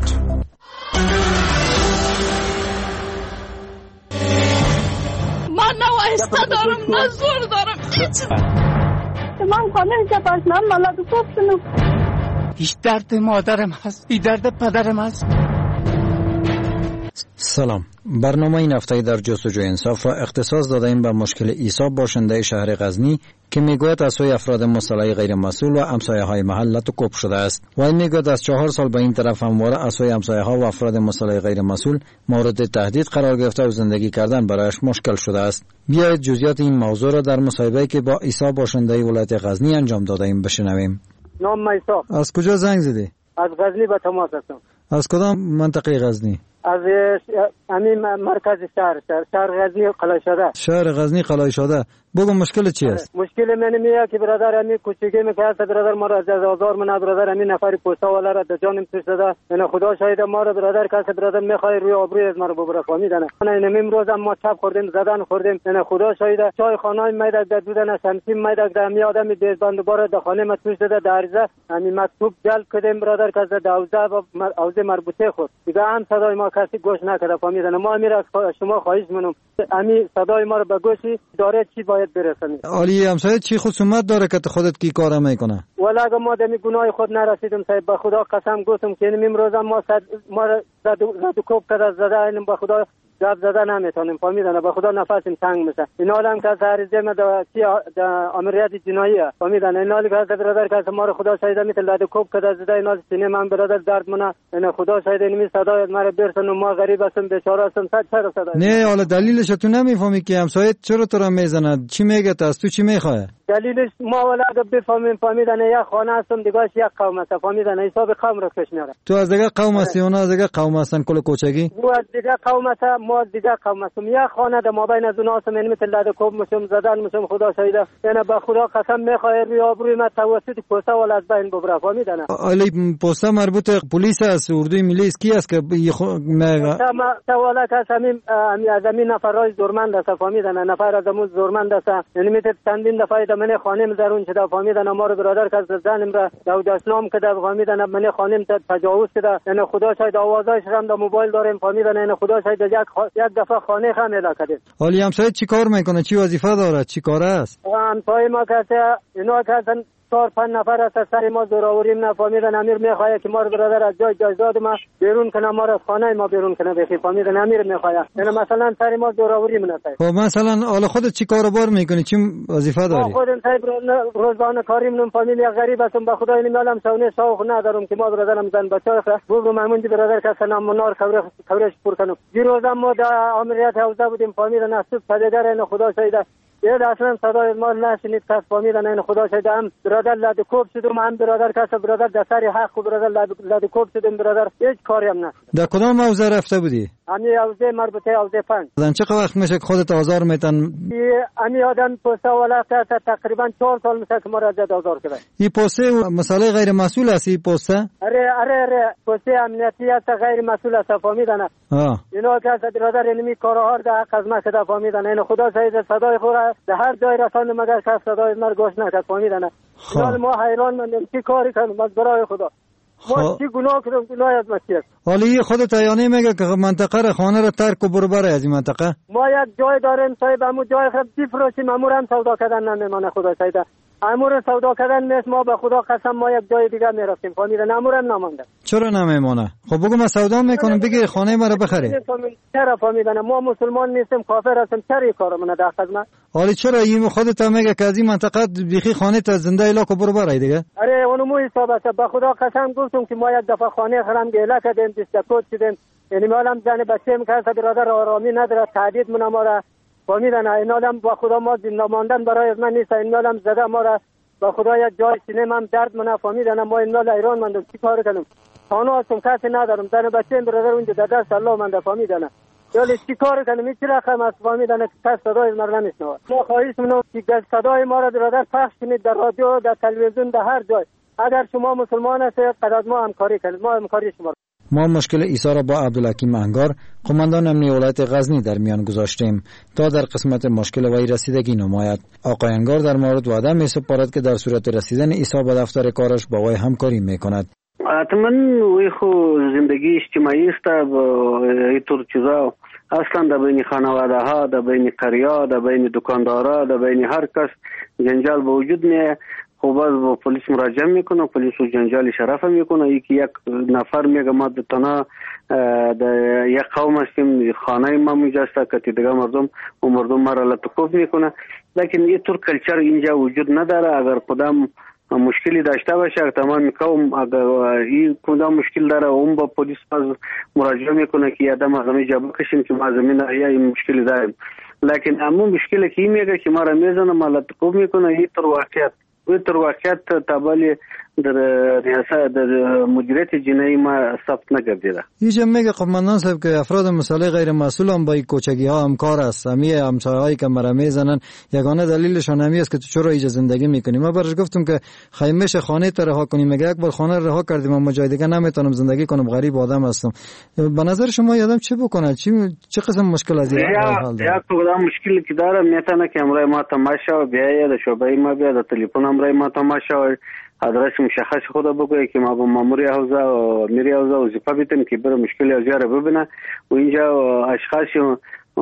من نه آهسته دارم نه زور دارم. من خانه اینجا باشنم ملاد خوب شنو. هیچ درد مادرم هست، این درد پدرم هست. سلام. برنامه این هفته در جستجوی انصاف را اختصاص دادیم به مشکل عیسی باشنده شهر غزنی که میگوید از سوی افراد مسلح غیر مسئول و همسایه‌های محل لطکوب شده است. و این میگوید از 4 سال به این طرف همواره از سوی همسایه‌ها و افراد مسلح غیر مسئول مورد تهدید قرار گرفته و زندگی کردن برایش مشکل شده است. بیایید جزئیات این موضوع را در مصاحبه‌ای که با عیسی باشنده ولایت غزنی انجام دادیم بشنویم. نام عیسی. از کجا زنگ زدی؟ از غزنی به تماس هستم. از کدام منطقه غزنی؟ از همین مرکز شهر غزنی قلای شده. شهر غزنی قلای شده. بگو مشکل چی است؟ مشکل من میاد که برادر همین کوچیکی میکرد برادر ما را از آزار من برادر همین نفری پوستا والا را در جانم توش داده. من خدا شاهد ما را برادر کس برادر میخواد روی آبروی از ما رو ببره فهمیدن. من این امروز ما چپ خوردیم زدن خوردیم. من خدا شاهد چای خانه میداد در دودن شمسی میداد در می آدم دزبند بار در خانه ما توش داده در عرضه همین مکتوب جلب کردیم برادر کس در حوزه و حوزه مربوطه خود. دیگه هم صدای ما کسی گوش نکرده فهمیدن. ما میرا شما خواهش منم همین صدای ما رو به گوشی داره چی باید برسونید. علی همسایه چی خصومت داره که خودت کی کار میکنه؟ ولی اگه ما دمی گناه خود نرسیدم صاحب به خدا قسم گفتم که امروز ما زد کوب کرده زده اینم به خدا جواب زده نمیتونیم فهمیدن. به خدا نفسیم تنگ میشه. این حالم که عریضه ما در امریت جناییه فهمیدن. این حالی که برادر که ما رو خدا شاهد میتونه زد کوب کرده زده این حال سینه من برادر درد منه. این خدا شاهد این صدای ما رو برسون ما غریب هستم بیچاره هستم چرا صدا نه حالا دلیلش تو نمیفهمی که همسایه چرا تو را میزنه؟ چی میگه از تو چی میخواد؟ دلیلش ما ولی اگه بفهمیم فهمیدن یک خانه هستم دیگهش یک قوم است فهمیدن حساب قوم رو کش میاره. تو از دیگه قوم هستی اونا از دیگه قوم هستن کل کوچگی؟ او از دیگه قوم است ما دیگه قوم هستم. یک خانه در مابین از اونها هستم، یعنی مثل لده کوب میشم، زدن میشم، خدا شاهده. یعنی به خدا قسم میخواه روی آبروی من توسط پوسته ولی از بین ببره، فهمیدن؟ علی پوسته مربوط پلیس است، اردوی ملی است، کی است که سوالک هست؟ از همین نفرهای زورمند است، فهمیدن؟ نفر از همون زورمند است، یعنی مثل چندین دفعه در من خانم درون شده، فهمیدن؟ ما رو برادر که زنم را داود اسلام که فهمیدن من خانم تجاوز شده، یعنی خدا شاید آوازایش هم در موبایل داریم، فهمیدن؟ یعنی خدا شاید یک دفعه خانه خم الاکده. علی همسایه چی کار میکنه؟ چی وظیفه داره؟ چی کار است؟ همسایه ما که اینا که 4-5 نفر است، سر ما زوراوریم نفهمیدن. امیر میخواه که ما رو برادر از جای داد ما بیرون کنه، ما رو از خانه ما بیرون کنه، بخی فهمیدن؟ امیر میخواه یعنی مثلا سر ما زوراوریم نسای. خب مثلا حالا خودت چی کار بار میکنی؟ چی وظیفه داری؟ خودم صاحب روزانه کاریم نم فامیل غریب هستم، به خدا این میالم سونه شوق ندارم که ما برادرم زن بچه خره بگو مامون دی برادر که سلام منار خبرش پر کنم. دیروز ما در عملیات حوزه بودیم، فهمیدن؟ نصب پدیدار این خدا شایده یه اصلا صدای ما نشنید کس، فهمیدن؟ این خدا شاید هم برادر لده کوب شدم، هم برادر کس برادر دسری حق و برادر لده کوب شدم، برادر هیچ کاری هم نشد. در کدام حوزه رفته بودی؟ امی حوزه مربوطه حوزه 5. چه وقت میشه که خودت آزار میتن؟ امی آدم پوسته والا که تقریبا 4 سال میشه که ما را زد آزار کرده. این پوسته مسئله غیر مسئول است؟ این پوسته اره پوسته امنیتی است، غیر مسئول است، فهمیدن؟ اینا که برادر اینمی کارها در حق از ما شده، فهمیدن؟ این خدا شاید صدای خود در هر جای رسانه مگر که صدای ما گوش نکرد، فهمیدن؟ ما حیران ماندیم چی کاری کنیم از برای خدا. ما چی گناه کردیم؟ گناه از مسیح. ولی خودت عیانی میگه که منطقه خانه را ترک و برو بره از این منطقه. ما یک جای داریم صاحب، همون جای خراب بفروشیم، امور هم سودا کردن نمیمانه، خدا شاید امور سودا کردن نیست. ما به خدا قسم ما یک جای دیگه میرفتیم، فهمیدن؟ امور هم نمانده. چرا نمیمانه؟ خب بگو ما سودا میکنم، بگی خانه ما را بخری. چرا فهمیدن؟ ما مسلمان نیستیم، کافر هستیم، چرا کارمون در خدمت؟ ولی چرا این خودت میگه که از این منطقه بیخی خانه تا زنده الاکو برو برای دیگه؟ اونمو حساب است. به خدا قسم گفتم که ما یک دفعه خانه خرم گله کردیم، دیستکوت شدیم، یعنی مالم زن بچه‌م که برادر آرامی نداره، تهدید من ما را، فهمیدن؟ این عالم با خدا ما زنده ماندن برای من نیست، این عالم زده ما را، با خدا یک جای سینه هم درد من، فهمیدن؟ ما این عالم ایران ماندم، چی کار کنم؟ خانه هستم، کسی ندارم، زن بچه‌م برادر اونجا در دست الله مانده، فهمیدن؟ ولی چی کار کنم؟ این چی رقم است، فهمیدن؟ کس صدای ما را نمیشنوه. ما خواهش منم که صدای ما را برادر پخش کنید در رادیو، در تلویزیون، در هر جای. اگر شما مسلمان هستید قد ما همکاری کنید، ما همکاری شما. ما مشکل عیسی را با عبدالحکیم انگار قماندان امنیه ولایت غزنی در میان گذاشتیم تا در قسمت مشکل وی رسیدگی نماید. آقای انگار در مورد وعده می سپارد که در صورت رسیدن عیسی به دفتر کارش با وی همکاری میکند. حتما وی خو زندگی اجتماعی است، اینطور چیزا اصلا در بین خانواده ها، در بین قریا، در بین دکاندارا، در بین هر کس جنجال به وجود میه. خب باز با پلیس مراجعه میکنه، پلیس و جنجال شرف میکنه. یک نفر میگه ما دتنا در یک قوم هستیم، خانه ما میجاسته که دیگه مردم و مردم ما را لطکوف میکنه. لیکن این طور کلچر اینجا وجود نداره. اگر کدام مشکلی داشته باشه تمام قوم اگر این کدام مشکل داره اون با پلیس باز مراجعه میکنه که آدم از اینجا بکشیم که ما زمین یا این مشکلی داریم. لیکن اما مشکلی که میگه که ما را میزنه ما لطکوف میکنه، این طور واقعیت تابعی در ریاست در مدیریت جنایی ما ثبت نگردیده. اینجا میگه قماندان صاحب که افراد مسئله غیر مسئول هم با این کوچگی ها همکار است، همیه همسایه‌هایی که مرا میزنن یگانه دلیلشان همی است که تو چرا اینجا زندگی میکنی. ما برش گفتم که خیمش خانه تو رها کنیم، میگه یک بار خانه رها کردیم اما جای دیگه نمیتونم زندگی کنم، غریب آدم هستم. به نظر شما یادم چه بکنه؟ چه قسم مشکل از این حال داره؟ یا کدام مشکلی که داره میتونه که امروز ما تماشا بیاید در شعبه ما بیاد، تلفن امروز ما تماشا آدرس مشخص خدا بگویه که ما با ماموری حوزه و میری حوزه وظیفه بیتیم که بره مشکلی از رو ببینه و اینجا اشخاص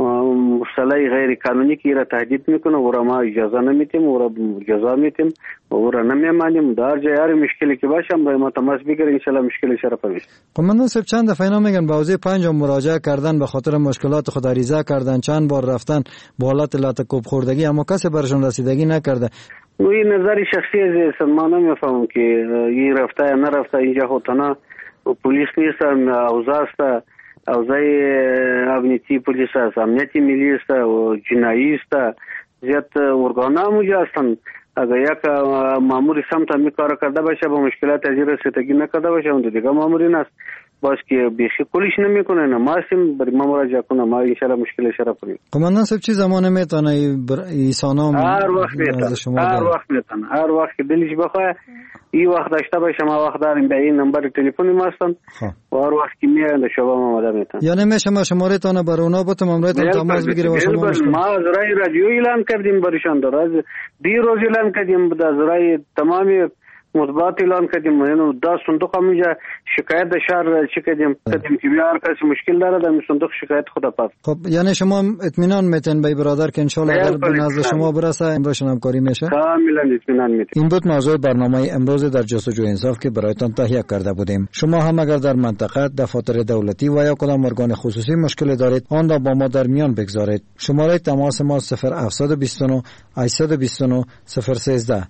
مصطلح غیر قانونی که را تهدید میکنه و را ما اجازه نمیتیم و را جزا میتیم و را نمیمانیم. در جای هر مشکلی که باشه برای ما تماس بگیره، ان شاء الله مشکل شرف میشه. قماندان صاحب چند دفعه اینا میگن به حوزه 5 مراجعه کردن به خاطر مشکلات خود عریضه کردن، چند بار رفتن با حالت لاتکوب خوردگی اما کسی برشون رسیدگی نکرده. این نظری شخصی است، ما نمیفهمم که این رفته یا نرفته. اینجا خودتنا پلیس نیست، حوزه است، حوزه امنیتی پلیس است، امنیتی ملی است و جنایی است. زیاد ارگان هم اونجا هستن. اگر یک ماموری سمت می کار کرده باشه با مشکلات از رسیدگی نکرده باشه اون دیگه ماموری نست باز که بیخی کلش نمیکنه نه ماسیم برای ما مراجعه کنه ما ان شاء الله مشکلش را کنیم. قماندان صاحب چه زمانه میتونه ایسانام هر وقت میتونه هر وقت دلش بخواد این وقت داشته باشه ما وقت داریم به این نمبر تلفنی ما هستن و هر وقت که میاد شما ما آماده میتونه. یعنی میشه ما شماره تان بر اونا بتم امرایتون تماس بگیره و شما ما از رای رادیو اعلان کردیم برشان درست دیروز اعلان کردیم از رای تمامی مطبوعات اعلان کردیم اینو 10 صندوق همینجا شکایت شهر چی کردیم که بیار کسی مشکل داره در صندوق شکایت خدا پاس. خب یعنی شما اطمینان میتین به برادر که ان شاء الله اگر به نزد شما برسه امروز همکاری میشه؟ کاملا اطمینان میتین. این بود موضوع برنامه امروز در جستجو انصاف که برایتان تهیه کرده بودیم. شما هم اگر در منطقه دفاتر دولتی و یا کدام ارگان خصوصی مشکل دارید آن را با ما در میان بگذارید. شماره تماس ما 0729 829 013.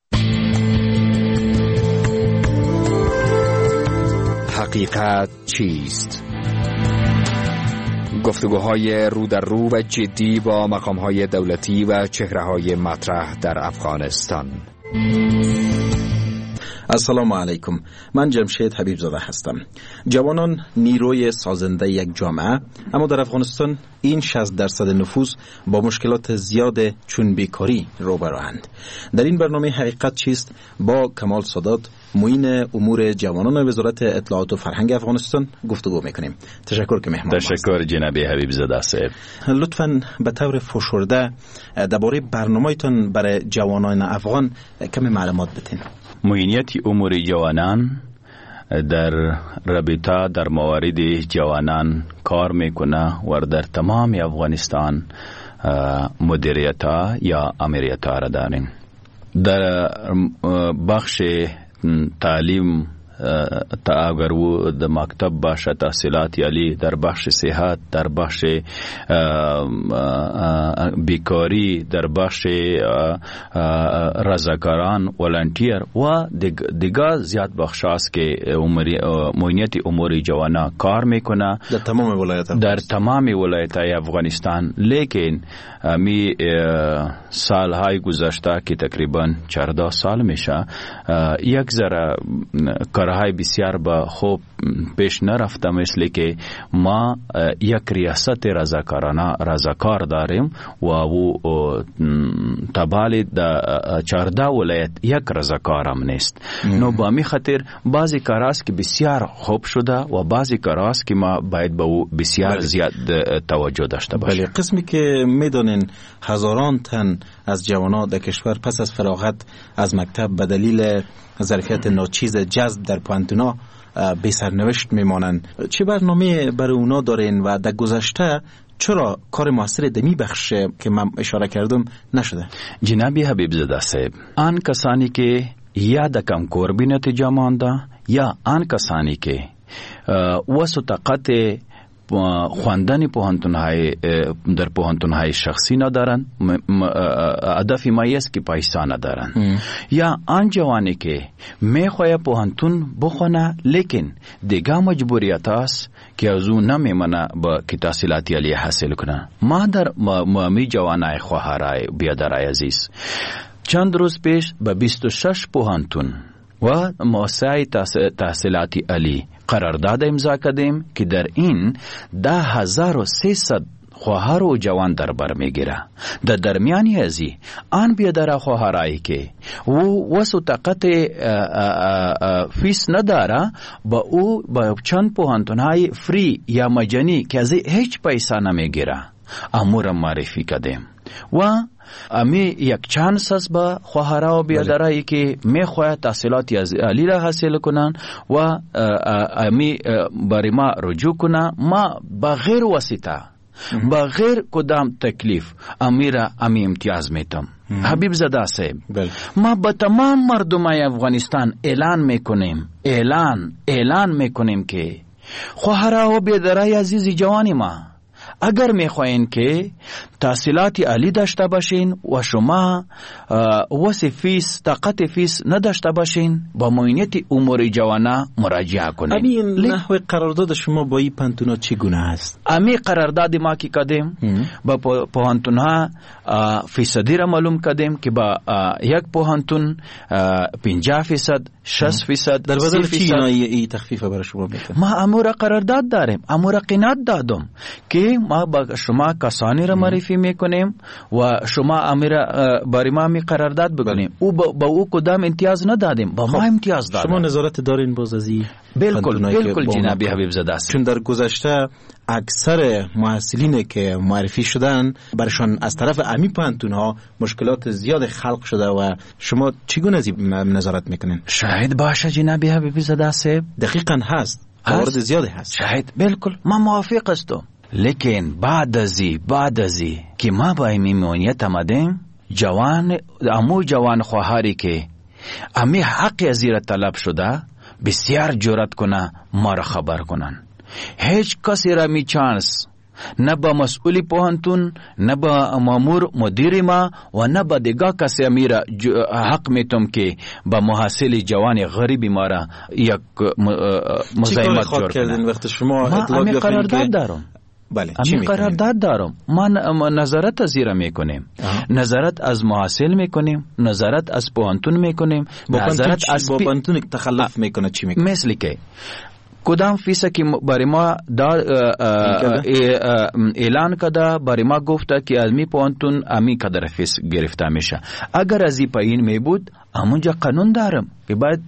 حقیقت چیست؟ گفتگوهای رو در رو و جدی با مقامهای دولتی و چهره‌های مطرح در افغانستان. السلام علیکم، من جمشید حبیب زاده هستم. جوانان نیروی سازنده یک جامعه، اما در افغانستان این 60% نفوذ با مشکلات زیاد چون بیکاری روبروند. در این برنامه حقیقت چیست با کمال سادات، معین امور جوانان وزارت اطلاعات و فرهنگ افغانستان گفتگو میکنیم. تشکر که مهمان هستید. تشکر جناب حبیب زاده صاحب. لطفاً به طور فشرده درباره برنامه‌تان برای جوانان افغان کمی معلومات بدین. معینیت امور جوانان در رابطه در موارد جوانان کار میکنه و در تمام افغانستان مدیریت یا امریت را داریم. در بخش تعلیم اگر و در مکتب باشه تحصیلات عالی، در بخش صحت، در بخش بیکاری، در بخش رضاکاران ولنتیر و دیگر زیاد بخش است که معینیت امور جوانان کار میکنه در تمام ولایت افغانستان. لیکن می سالهای گذشته که تقریبا 14 سال میشه یک ذره کارهای بسیار با خوب پیش نرفته، مثل که ما یک ریاست رضاکار داریم و او تبال در 14 ولایت یک رضاکار هم نیست. نو با می خاطر بعضی کاراست که بسیار خوب شده و بعضی کاراست که ما باید به او بسیار زیاد توجه داشته باشیم. بله، قسمی که میدونین هزاران تن از جوانان در کشور پس از فراغت از مکتب به دلیل ظرفیت ناچیز جذب در پوانتونا بی سرنوشت میمانند. چه برنامه برای اونا دارین و در گذشته چرا کار موثر دمی بخش که من اشاره کردم نشده؟ جنابی حبیب زاده صاحب، آن کسانی که یا در کمکور بی نتیجه مانده یا آن کسانی که وسط طاقت خواندن در پوهنتون‌های شخصی ندارن، هدف مایی است که پیسه ندارن، یا آن جوانی که میخواه پوهنتون بخونه لیکن دیگه مجبوریت است که از اون نمیمونه با که تحصیلات عالی حاصل کنه. ما در می جوانای خواهرای بیادرای عزیز چند روز پیش به 26 پوهنتون و مؤسسه تحصیلاتی عالی قرارداد امضا کردیم که در این 10,300 خواهر و جوان در بر میگیره. در درمیانی ازی آن بیادر خواهرایی که او وسو طاقت فیس نداره با او با چند پوهنتونهای فری یا مجانی که از هیچ پیسه نمیگیره امور معرفی کردیم و امی یک چانس است با خواهرها و بیادرایی که میخواهد تحصیلات عالی را حاصل کنن و امی برای ما رجوع کنن. ما بغیر واسطه بغیر کدام تکلیف امی امتیاز میتم. حبیب زاده صاحب، ما با تمام مردمای افغانستان اعلان میکنیم که خواهرها و بیادرای عزیز جوانی ما اگر میخواین که تحصیلات عالی داشته باشین و شما وسع فیس طاقت فیس نداشته باشین با معاینت امور جوانه مراجعه کنین. همین نحوه قرارداد شما با این پانتونا چگونه است؟ امی قرارداد ما که کردیم با پوهنتونها فیصدی را معلوم کردیم که با یک پوهنتون 50%، 60%، در بدل چی این تخفیف برای شما میکنه؟ ما امور قرارداد داریم، امور قناعت دادم که ما با شما کسانی را معرفی میکنیم و شما امیر برای ما می قرارداد بکنیم. او با او کدام امتیاز ندادیم، با ما امتیاز دادیم. شما نظارت دارین باز از این؟ بالکل جناب حبیب زاده است. چون در گذشته اکثر محصلین که معرفی شدن برشان از طرف امی پانتونها مشکلات زیاد خلق شده و شما چگونه از این نظارت میکنین؟ شاید باشه جناب حبیب زاده است. دقیقاً هست، موارد زیاد هست. شاید بالکل ما موافق هستم، لیکن بعد ازی که ما با این میمونیت آمدیم جوان خواهری که امی حق ازیر طلب شده بسیار جرأت کنه ما را خبر کنن. هیچ کسی را می چانس نه با مسئولی پوهنتون، نه با مامور مدیر ما و نه با دیگه کسی امیر حق میتم که با محصل جوان غریبی ما را یک مزاحمت جور کنه. وقت شما ما امی قرارداد دارم. بله، امی قرارداد دارم. ما نظارت از زیرا میکنیم، نظارت از محصل میکنیم، نظارت از پوهنتون میکنیم، نظارت از پوهنتون تخلف میکنه چی میکنه؟ مثل که کدام فیسا که برای ما اعلان کده برای ما گفته که از می پوهنتون امی قدر فیس گرفته میشه. اگر از این پایین می بود همونجا قانون دارم که باید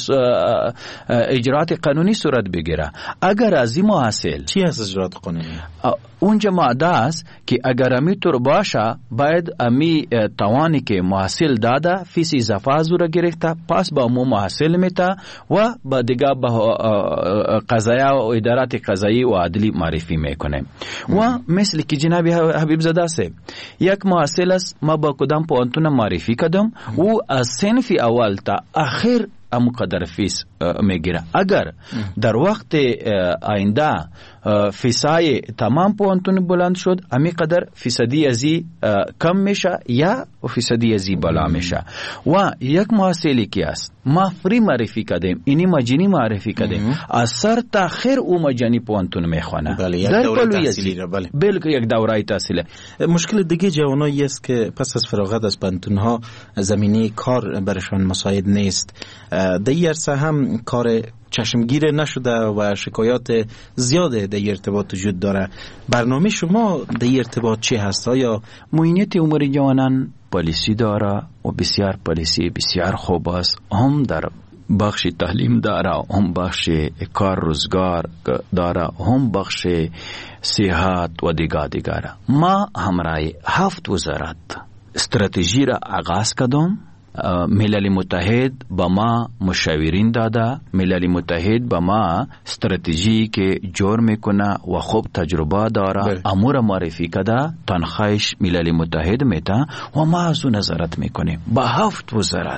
اجرات قانونی صورت بگیره. اگر از این محصل چی هست اجرات قانونی؟ اونجا ماده است که اگر امی طور باشه باید امی توانی که محصل داده فیس اضافه از او را گرفته پس با مو محصل میته و با دیگه با قضایه و ادارات قضایی و عدلی معرفی میکنه. و مثل که جناب حبیب زاده است یک محصل است ما با کدام پوهنتون معرفی کردم او از صنف اول تا آخر امو قدر فیس میگیره. اگر در وقت آینده فیسای تمام پوهنتون بلند شد امی قدر فیصدی ازی کم میشه یا فیصدی ازی بالا میشه. و یک محصلی که است ما فری معرفی کردیم، اینی مجانی معرفی کردیم، از سر تا آخر او مجانی پوهنتون میخونه. بله، یک دوره تحصیلی را. بله بالکل یک دوره تحصیلی. مشکل دیگه جوانایی است که پس از فراغت از پوهنتونها زمینه کار برشان مساعد نیست. در عرصه هم کار چشمگیر نشده و شکایات زیاده در ارتباط وجود داره. برنامه شما در ارتباط چی هست؟ یا معاینت امور جوانان پالیسی داره و بسیار پالیسی بسیار خوب است، هم در بخش تعلیم داره، هم بخش کار روزگار داره، هم بخش صحت و دیگر. ما همراه 7 وزارت استراتژی را آغاز کردیم. ملل متحد با ما مشاورین داده، ملل متحد با ما استراتژی که جور میکنه و خوب تجربه داره امور معرفی کده، تنخواهش ملل متحد میته و ما از اون نظارت میکنیم با 7 وزارت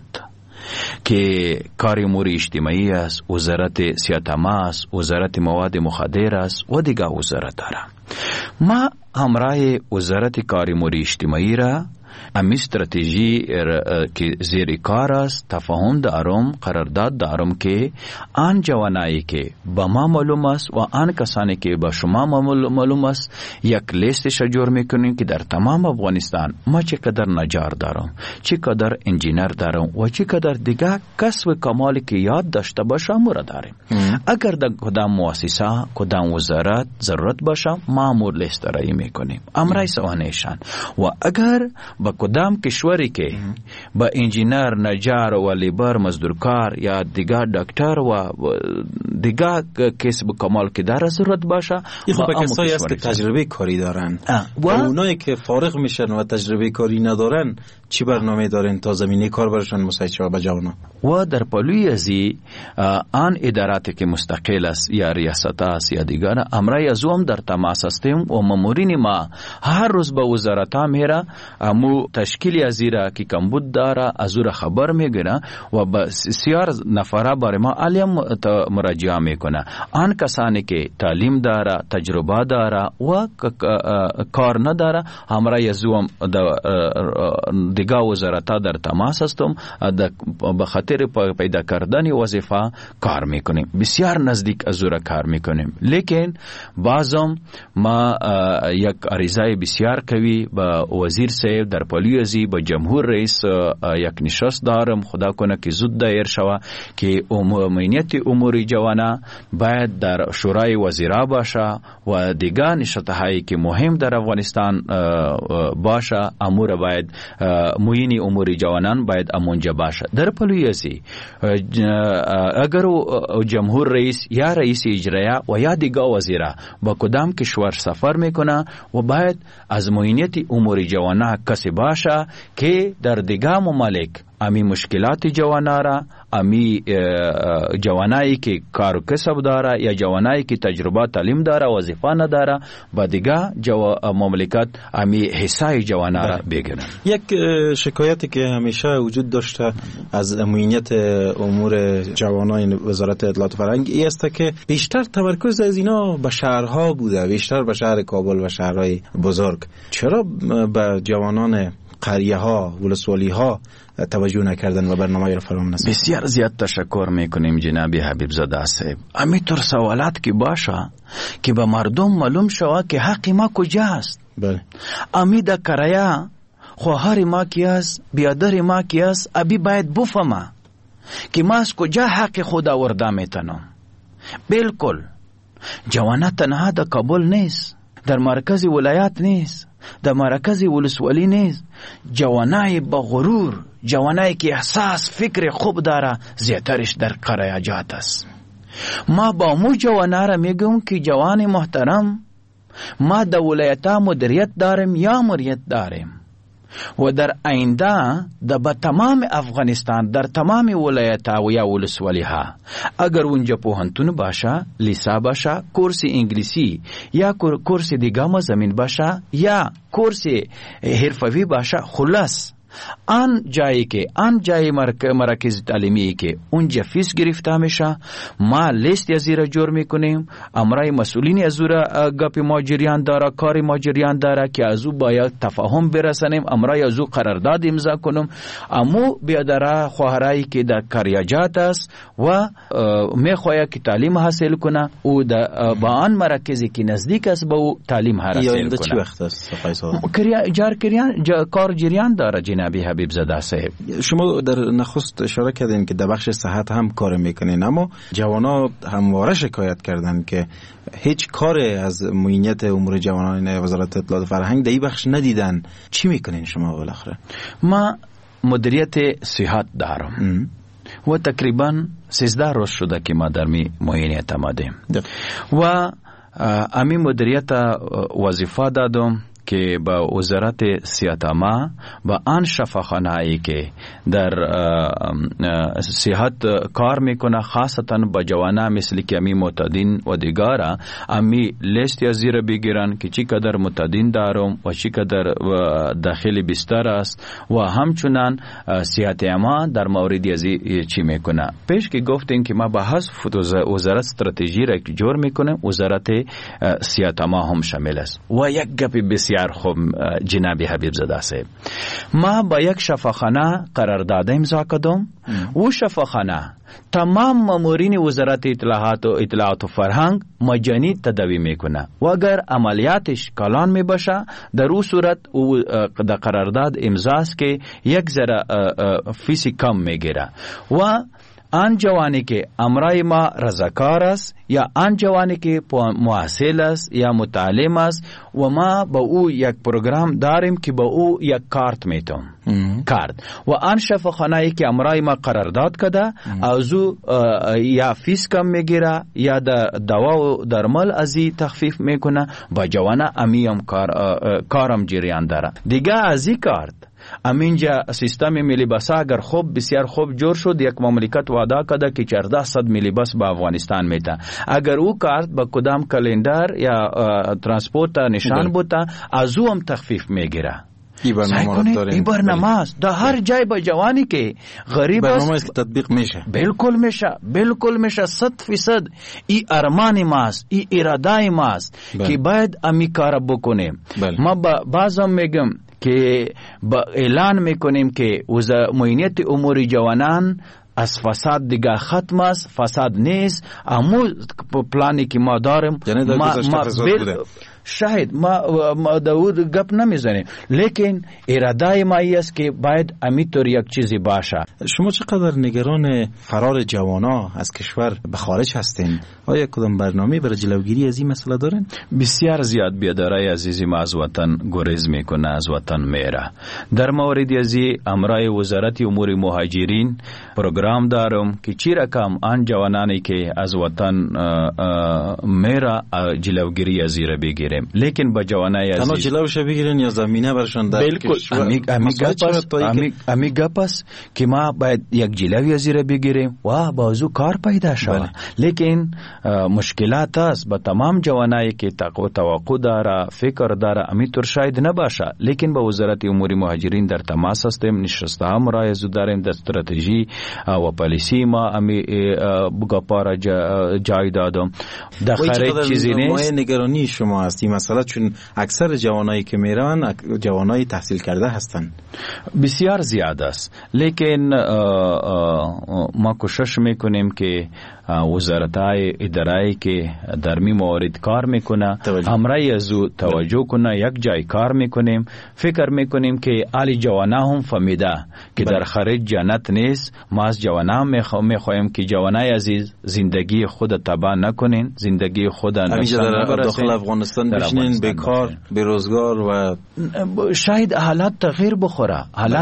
که کار امور اجتماعی است، وزارت صحت عامه است، وزارت مواد مخدر است و دیگر وزارت داره. ما همراه وزارت کار امور اجتماعی را امی استراتژی که زیر کار است تفاهم دارم، قرارداد دارم که آن جوانایی که با ما معلوم است و آن کسانی که با شما معلوم است یک لیستش جور میکنیم که در تمام افغانستان ما چقدر نجار دارم، چقدر انجینر دارم و چقدر دیگه کسب کمالی که یاد داشته باشه امور داریم. اگر در کدام مؤسسه کدام وزارت ضرورت باشه ما امور لیست رایی میکنیم امرای سوانیشان. و اگر با کدام کشوری که با انجینر، نجار و لیبر، مزدورکار یا دیگر دکتر و دیگر کسب کمال که در ضرورت باشه با کسایی است که تجربه کاری دارن و اونایی که فارغ میشن و تجربه کاری ندارن چی برنامه دارین تا زمینه کار برشان مساعد شود به جوانان؟ و در پلوی ازی آن اداراتی که مستقل است یا ریاست است یا دیگر امرای از هم در تماس هستیم و مامورین ما هر روز به وزارت ها میره، امو تشکیلی ازیرا که کمبود داره از او خبر میگیره و بسیار نفره برای ما علیم مراجعه میکنه. آن کسانی که تعلیم داره، تجربه داره و کار نداره امرای از هم دیگه وزارت ها در تماس هستم به خاطر پیدا کردن وظیفه کار میکنیم، بسیار نزدیک از او کار میکنیم. لیکن بعضم ما یک عریضه بسیار قوی با وزیر صاحب در پالیوزی با جمهور رئیس یک نشست دارم، خدا کنه که زود دایر شوه که امنیت امور جوانه باید در شورای وزیرا باشه و دیگر نشست‌هایی که مهم در افغانستان باشه امور باید معین امور جوانان باید امونجا باشه. در پالیوزی اگر جمهور رئیس یا رئیس اجرایی و یا دیگر وزیرا با کدام کشور سفر میکنه و باید از معینیت امور جوانه کسی باشه که در دیگر ممالک امی مشکلات جوانه را، امی جوانایی که کار و کسب داره یا جوانایی که تجربه تعلیم داره وظیفه نداره با دیگه مملکت امی حصه جوانه را بگیرن. یک شکایتی که همیشه وجود داشته از امنیت امور جوانان وزارت اطلاعات و فرهنگ این است که بیشتر تمرکز از اینا به شهرها بوده، بیشتر به شهر کابل و شهرهای بزرگ. چرا به جوانان قریه ها ولسوالی ها توجه نکردن و برنامه را فراهم نساختن؟ بسیار زیاد تشکر میکنیم جناب حبیب زاده صاحب. همینطور سوالات که باشه که به مردم معلوم شود که حق ما کجاست. بله. امی در کرایه خواهر ما کی است، بیادر ما کی است، ابی باید بفهمه که ما از کجا حق خود آورده میتونم. بالکل جوانه تنها در کابل نیست، در مرکز ولایت نیست، در مرکز ولسوالی نیست. جوانای با غرور، جوانایی که احساس فکر خوب داره زیادترش در قریجات است. ما با مو جوانا را میگم که جوان محترم ما در ولایت مدیریت داریم یا مدیریت داریم و در آینده در تمام افغانستان در تمام ولایت ها و یا ولسوالی ها اگر اونجا پوهنتون باشه، لیسا باشه، کورس انگلیسی یا کورس دیگه مضامین باشه یا کورس حرفوی باشه، خلاص آن جایی که آن جای مراکز تعلیمی که اونجا فیس گرفته میشه ما لیست از را جور میکنیم. امرای مسئولین از را گپ ما جریان داره، کار ما جریان داره که از او باید تفاهم برسانیم، امرای از او قرارداد امضا کنیم. امو بیادره خواهرایی که در کریاجات است و میخواهد که تعلیم حاصل کنه او با آن مراکزی که نزدیک است با او تعلیم حاصل کنه. چی وقت است کار جریان داره جناب حبیب زاده صاحب. شما در نخست اشاره کردین که در بخش صحت هم کار میکنین، اما جوانا همواره شکایت کردن که هیچ کار از معینیت امور جوانان وزارت اطلاعات و فرهنگ در این بخش ندیدن. چی میکنین شما بالاخره؟ ما مدیریت صحت دارم و تقریبا 13 روز شده که ما در معینیت آمدیم و امی مدیریت وظیفه دادم که با وزارت صحت ما با آن شفاخانه‌ای که در صحت کار میکنه خاصتا با جوانان مثل که امی معتادین و دیگره امی لیست از زیر بگیرن که چی قدر معتادین دارم و چی قدر داخل بستر است و همچنان صحت ما در موردی از چی میکنه. پیش که گفتیم که ما با حذف وزارت استراتژی را جور میکنه وزارت صحت ما هم شامل است. و یک گپ بسیار خوب جناب حبیب زاده صاحب، ما با یک شفاخانه قرارداد امضا کردم و شفاخانه تمام مامورین وزارت اطلاعات و فرهنگ مجانی تداوی میکنه و اگر عملیاتش کلان میباشه در اون صورت در قرارداد امضاست که یک ذره فیسی کم میگیره و آن جوانی که امرای ما رضاکار است یا آن جوانی که محصل است یا متعلم است و ما با او یک پروگرام داریم که با او یک کارت میتون کارت و آن شفاخانه‌ای که امرای ما قرارداد کرده از او یا فیس کم میگیره یا دوا و درمال ازی تخفیف میکنه با جوانه امیم کارم جریان داره دیگه. از این کارت امینجا سیستم ملی بس اگر خوب بسیار خوب جور شد، یک مملکت وعده کرده که 1400 ملی بس به افغانستان میده. اگر او کارت با کدام کلندر یا ترانسپورت نشان بوده، از او هم تخفیف میگیره. این برنامه است در هر جای با جوانی که غریب است برنامه تطبیق میشه. بالکل میشه 100%. این ارمان ماست، این اراده ماست که باید امی کار بکنیم. ما بعضا میگم که با اعلان میکنیم که معینیت امور جوانان از فساد دیگه ختم است، فساد نیست. امو پلانی که ما داریم یعنی در گذشته فساد بوده. شاید ما داود گپ نمیزنیم، لیکن اراده ما است که باید امیطور یک چیزی باشه. شما چقدر نگران فرار جوانا از کشور به خارج هستین؟ آیا کدام برنامه برای جلوگیری از این مسئله دارین؟ بسیار زیاد بیادرای عزیزی ما از وطن گریز میکنه، از وطن میره. در مورد ازی امرای وزارت امور مهاجرین پروگرام دارم که چی رقم آن جوانانی که از وطن میره جلوگیری از را بگیره. لیکن با جوانای عزیز تنها جلوش بگیرن یا زمینه برشان در کشور. امی گپس که ما باید یک جلوی از را بگیریم و بازو کار پیدا شود. لیکن مشکلات است با تمام جوانایی که توقع داره، فکر داره، امیطور شاید نباشه. لیکن با وزارت امور مهاجرین در تماس هستیم، نشسته هم رایزو داریم، در استراتژی و پالیسی ما امی گپارا جای دادم. در خارج چیزی نیست. نگرانی شما هست این مسئله، چون اکثر جوانایی که میرن جوانای تحصیل کرده هستن، بسیار زیاد است. لیکن ما کوشش میکنیم که وزارت‌های اداره‌ای که در می موارد کار میکنه همراه از او توجه کنه. یک جای کار میکنیم، فکر میکنیم که علی جوانا هم فهمیده که در خارج جنت نیست. ما از جوانا میخوایم که جوانای عزیز زندگی خود تباه نکنین، زندگی خود نقصان داخل افغانستان بشینین بیکار، بیروزگار و شاید حالات تغییر بخوره.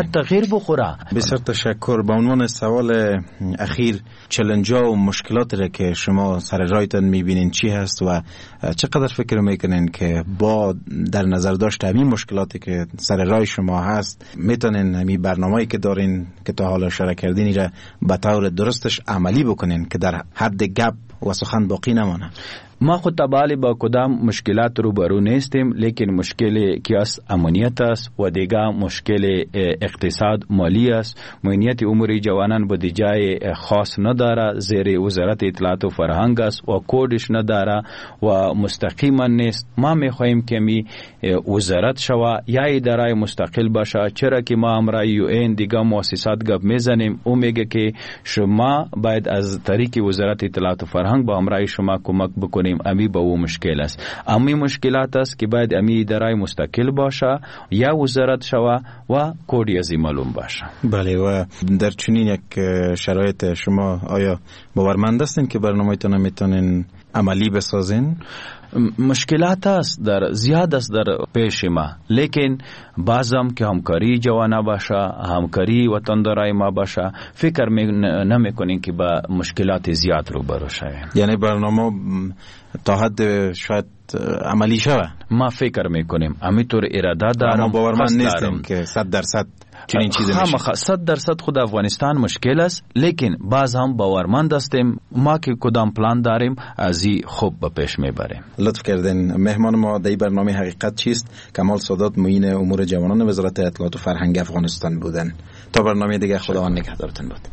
بسیار تشکر. به عنوان سوال اخیر، چالنج‌ها و مشکلات را که شما سر رایتان میبینین چی هست و چقدر فکر میکنین که با در نظر داشت همین مشکلاتی که سر رای شما هست میتونین همین برنامه‌ای که دارین که تا حالا اشاره کردین را به طور درستش عملی بکنین که در حد گپ و سخن باقی نمانه؟ ما خود تبالی با کدام مشکلات روبرو نیستیم، لیکن مشکل که است امنیت است و دیگه مشکل اقتصاد مالی است. امنیت امور جوانان به جای خاص نداره، زیر وزارت اطلاعات و فرهنگ است و کودش نداره و مستقیما نیست. ما میخواهیم که می وزارت شوه یا اداره مستقل باشه، چرا که ما امرای یو این دیگه مؤسسات گپ میزنیم. او میگه که شما باید از طریق وزارت اطلاعات و فرهنگ با امرای شما کمک بکنیم. امی با او مشکل است. امی مشکلات است که باید امی اداره مستقل باشه یا وزارت شوه و کودی ازی معلوم باشه. بله، و در چنین یک شرایط شما آیا باورمند هستین که برنامه‌تون میتونین عملی بسازین؟ مشکلات است زیاد است در پیش ما، لیکن بعضم که همکاری جوانا باشه، همکاری وطندارای ما باشه، فکر نمیکنین که با مشکلات زیاد روبرو شویم. یعنی برنامه تا حد شاید عملی شوه. ما فکر میکنیم امیطور اراده دارم. ما باورمند نیستیم که 100% چنین چیزی میشه. 100% خود افغانستان مشکل است، لیکن باز هم باورمند هستیم ما که کدام پلان داریم از این خوب به پیش میبریم. لطف کردین. مهمان ما در برنامه حقیقت چیست کمال سادات، معین امور جوانان وزارت اطلاعات و فرهنگ افغانستان بودن. تا برنامه دیگه خداوند نگهدارتون باد.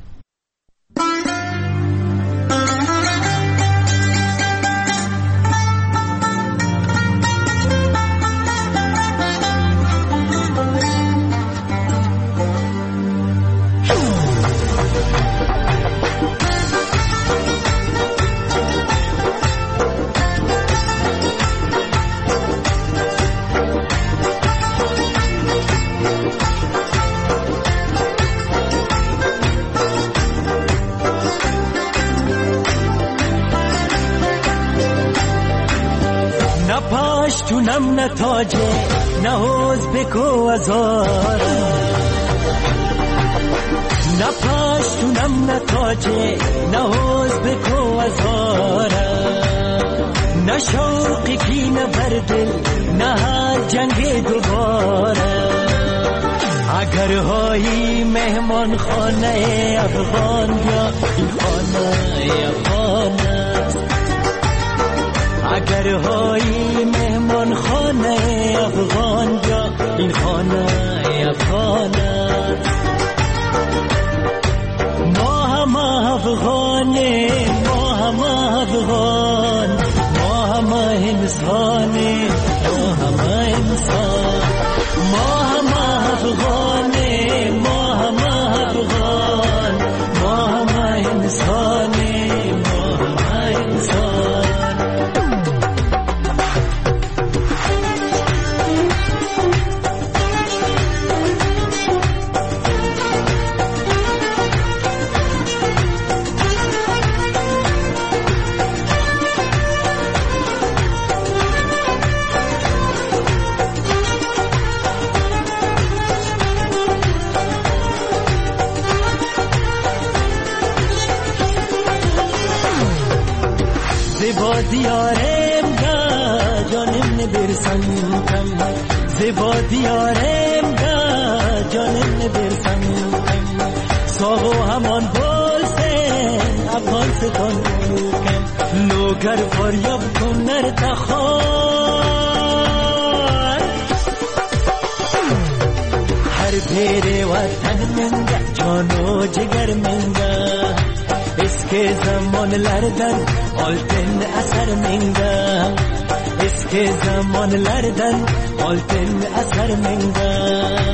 نه تاجه نه حوز بکو ازار، نه پشتونم نه تاجه نه حوز بکو ازار، نه شوقی کی نه بردل نه هر جنگ دوباره، اگر هایی مهمان خانه افغان یا این خانه افغان است. اگر هایی مهمان خانه افغان یا این خانه افغان است. ما هم افغانیم، ما هم افغان، ما هم انسانیم، ما هم انسان. ما هم افغانیم، ما هم افغان، ما هم انسانیم، ما هم انسان. زیبا دیارم دا جانم نبرسم کم، زیبا دیارم دا جانم نبرسم کم. ساغو همان بولسن افغان ستان کم، لوگر فریاب کنر تخار. هر پیر وطن منگه جانو جگر منگه، اسکی زمان لردن آلتن اثر منگه، اسکی زمان لردن آلتن اثر منگه.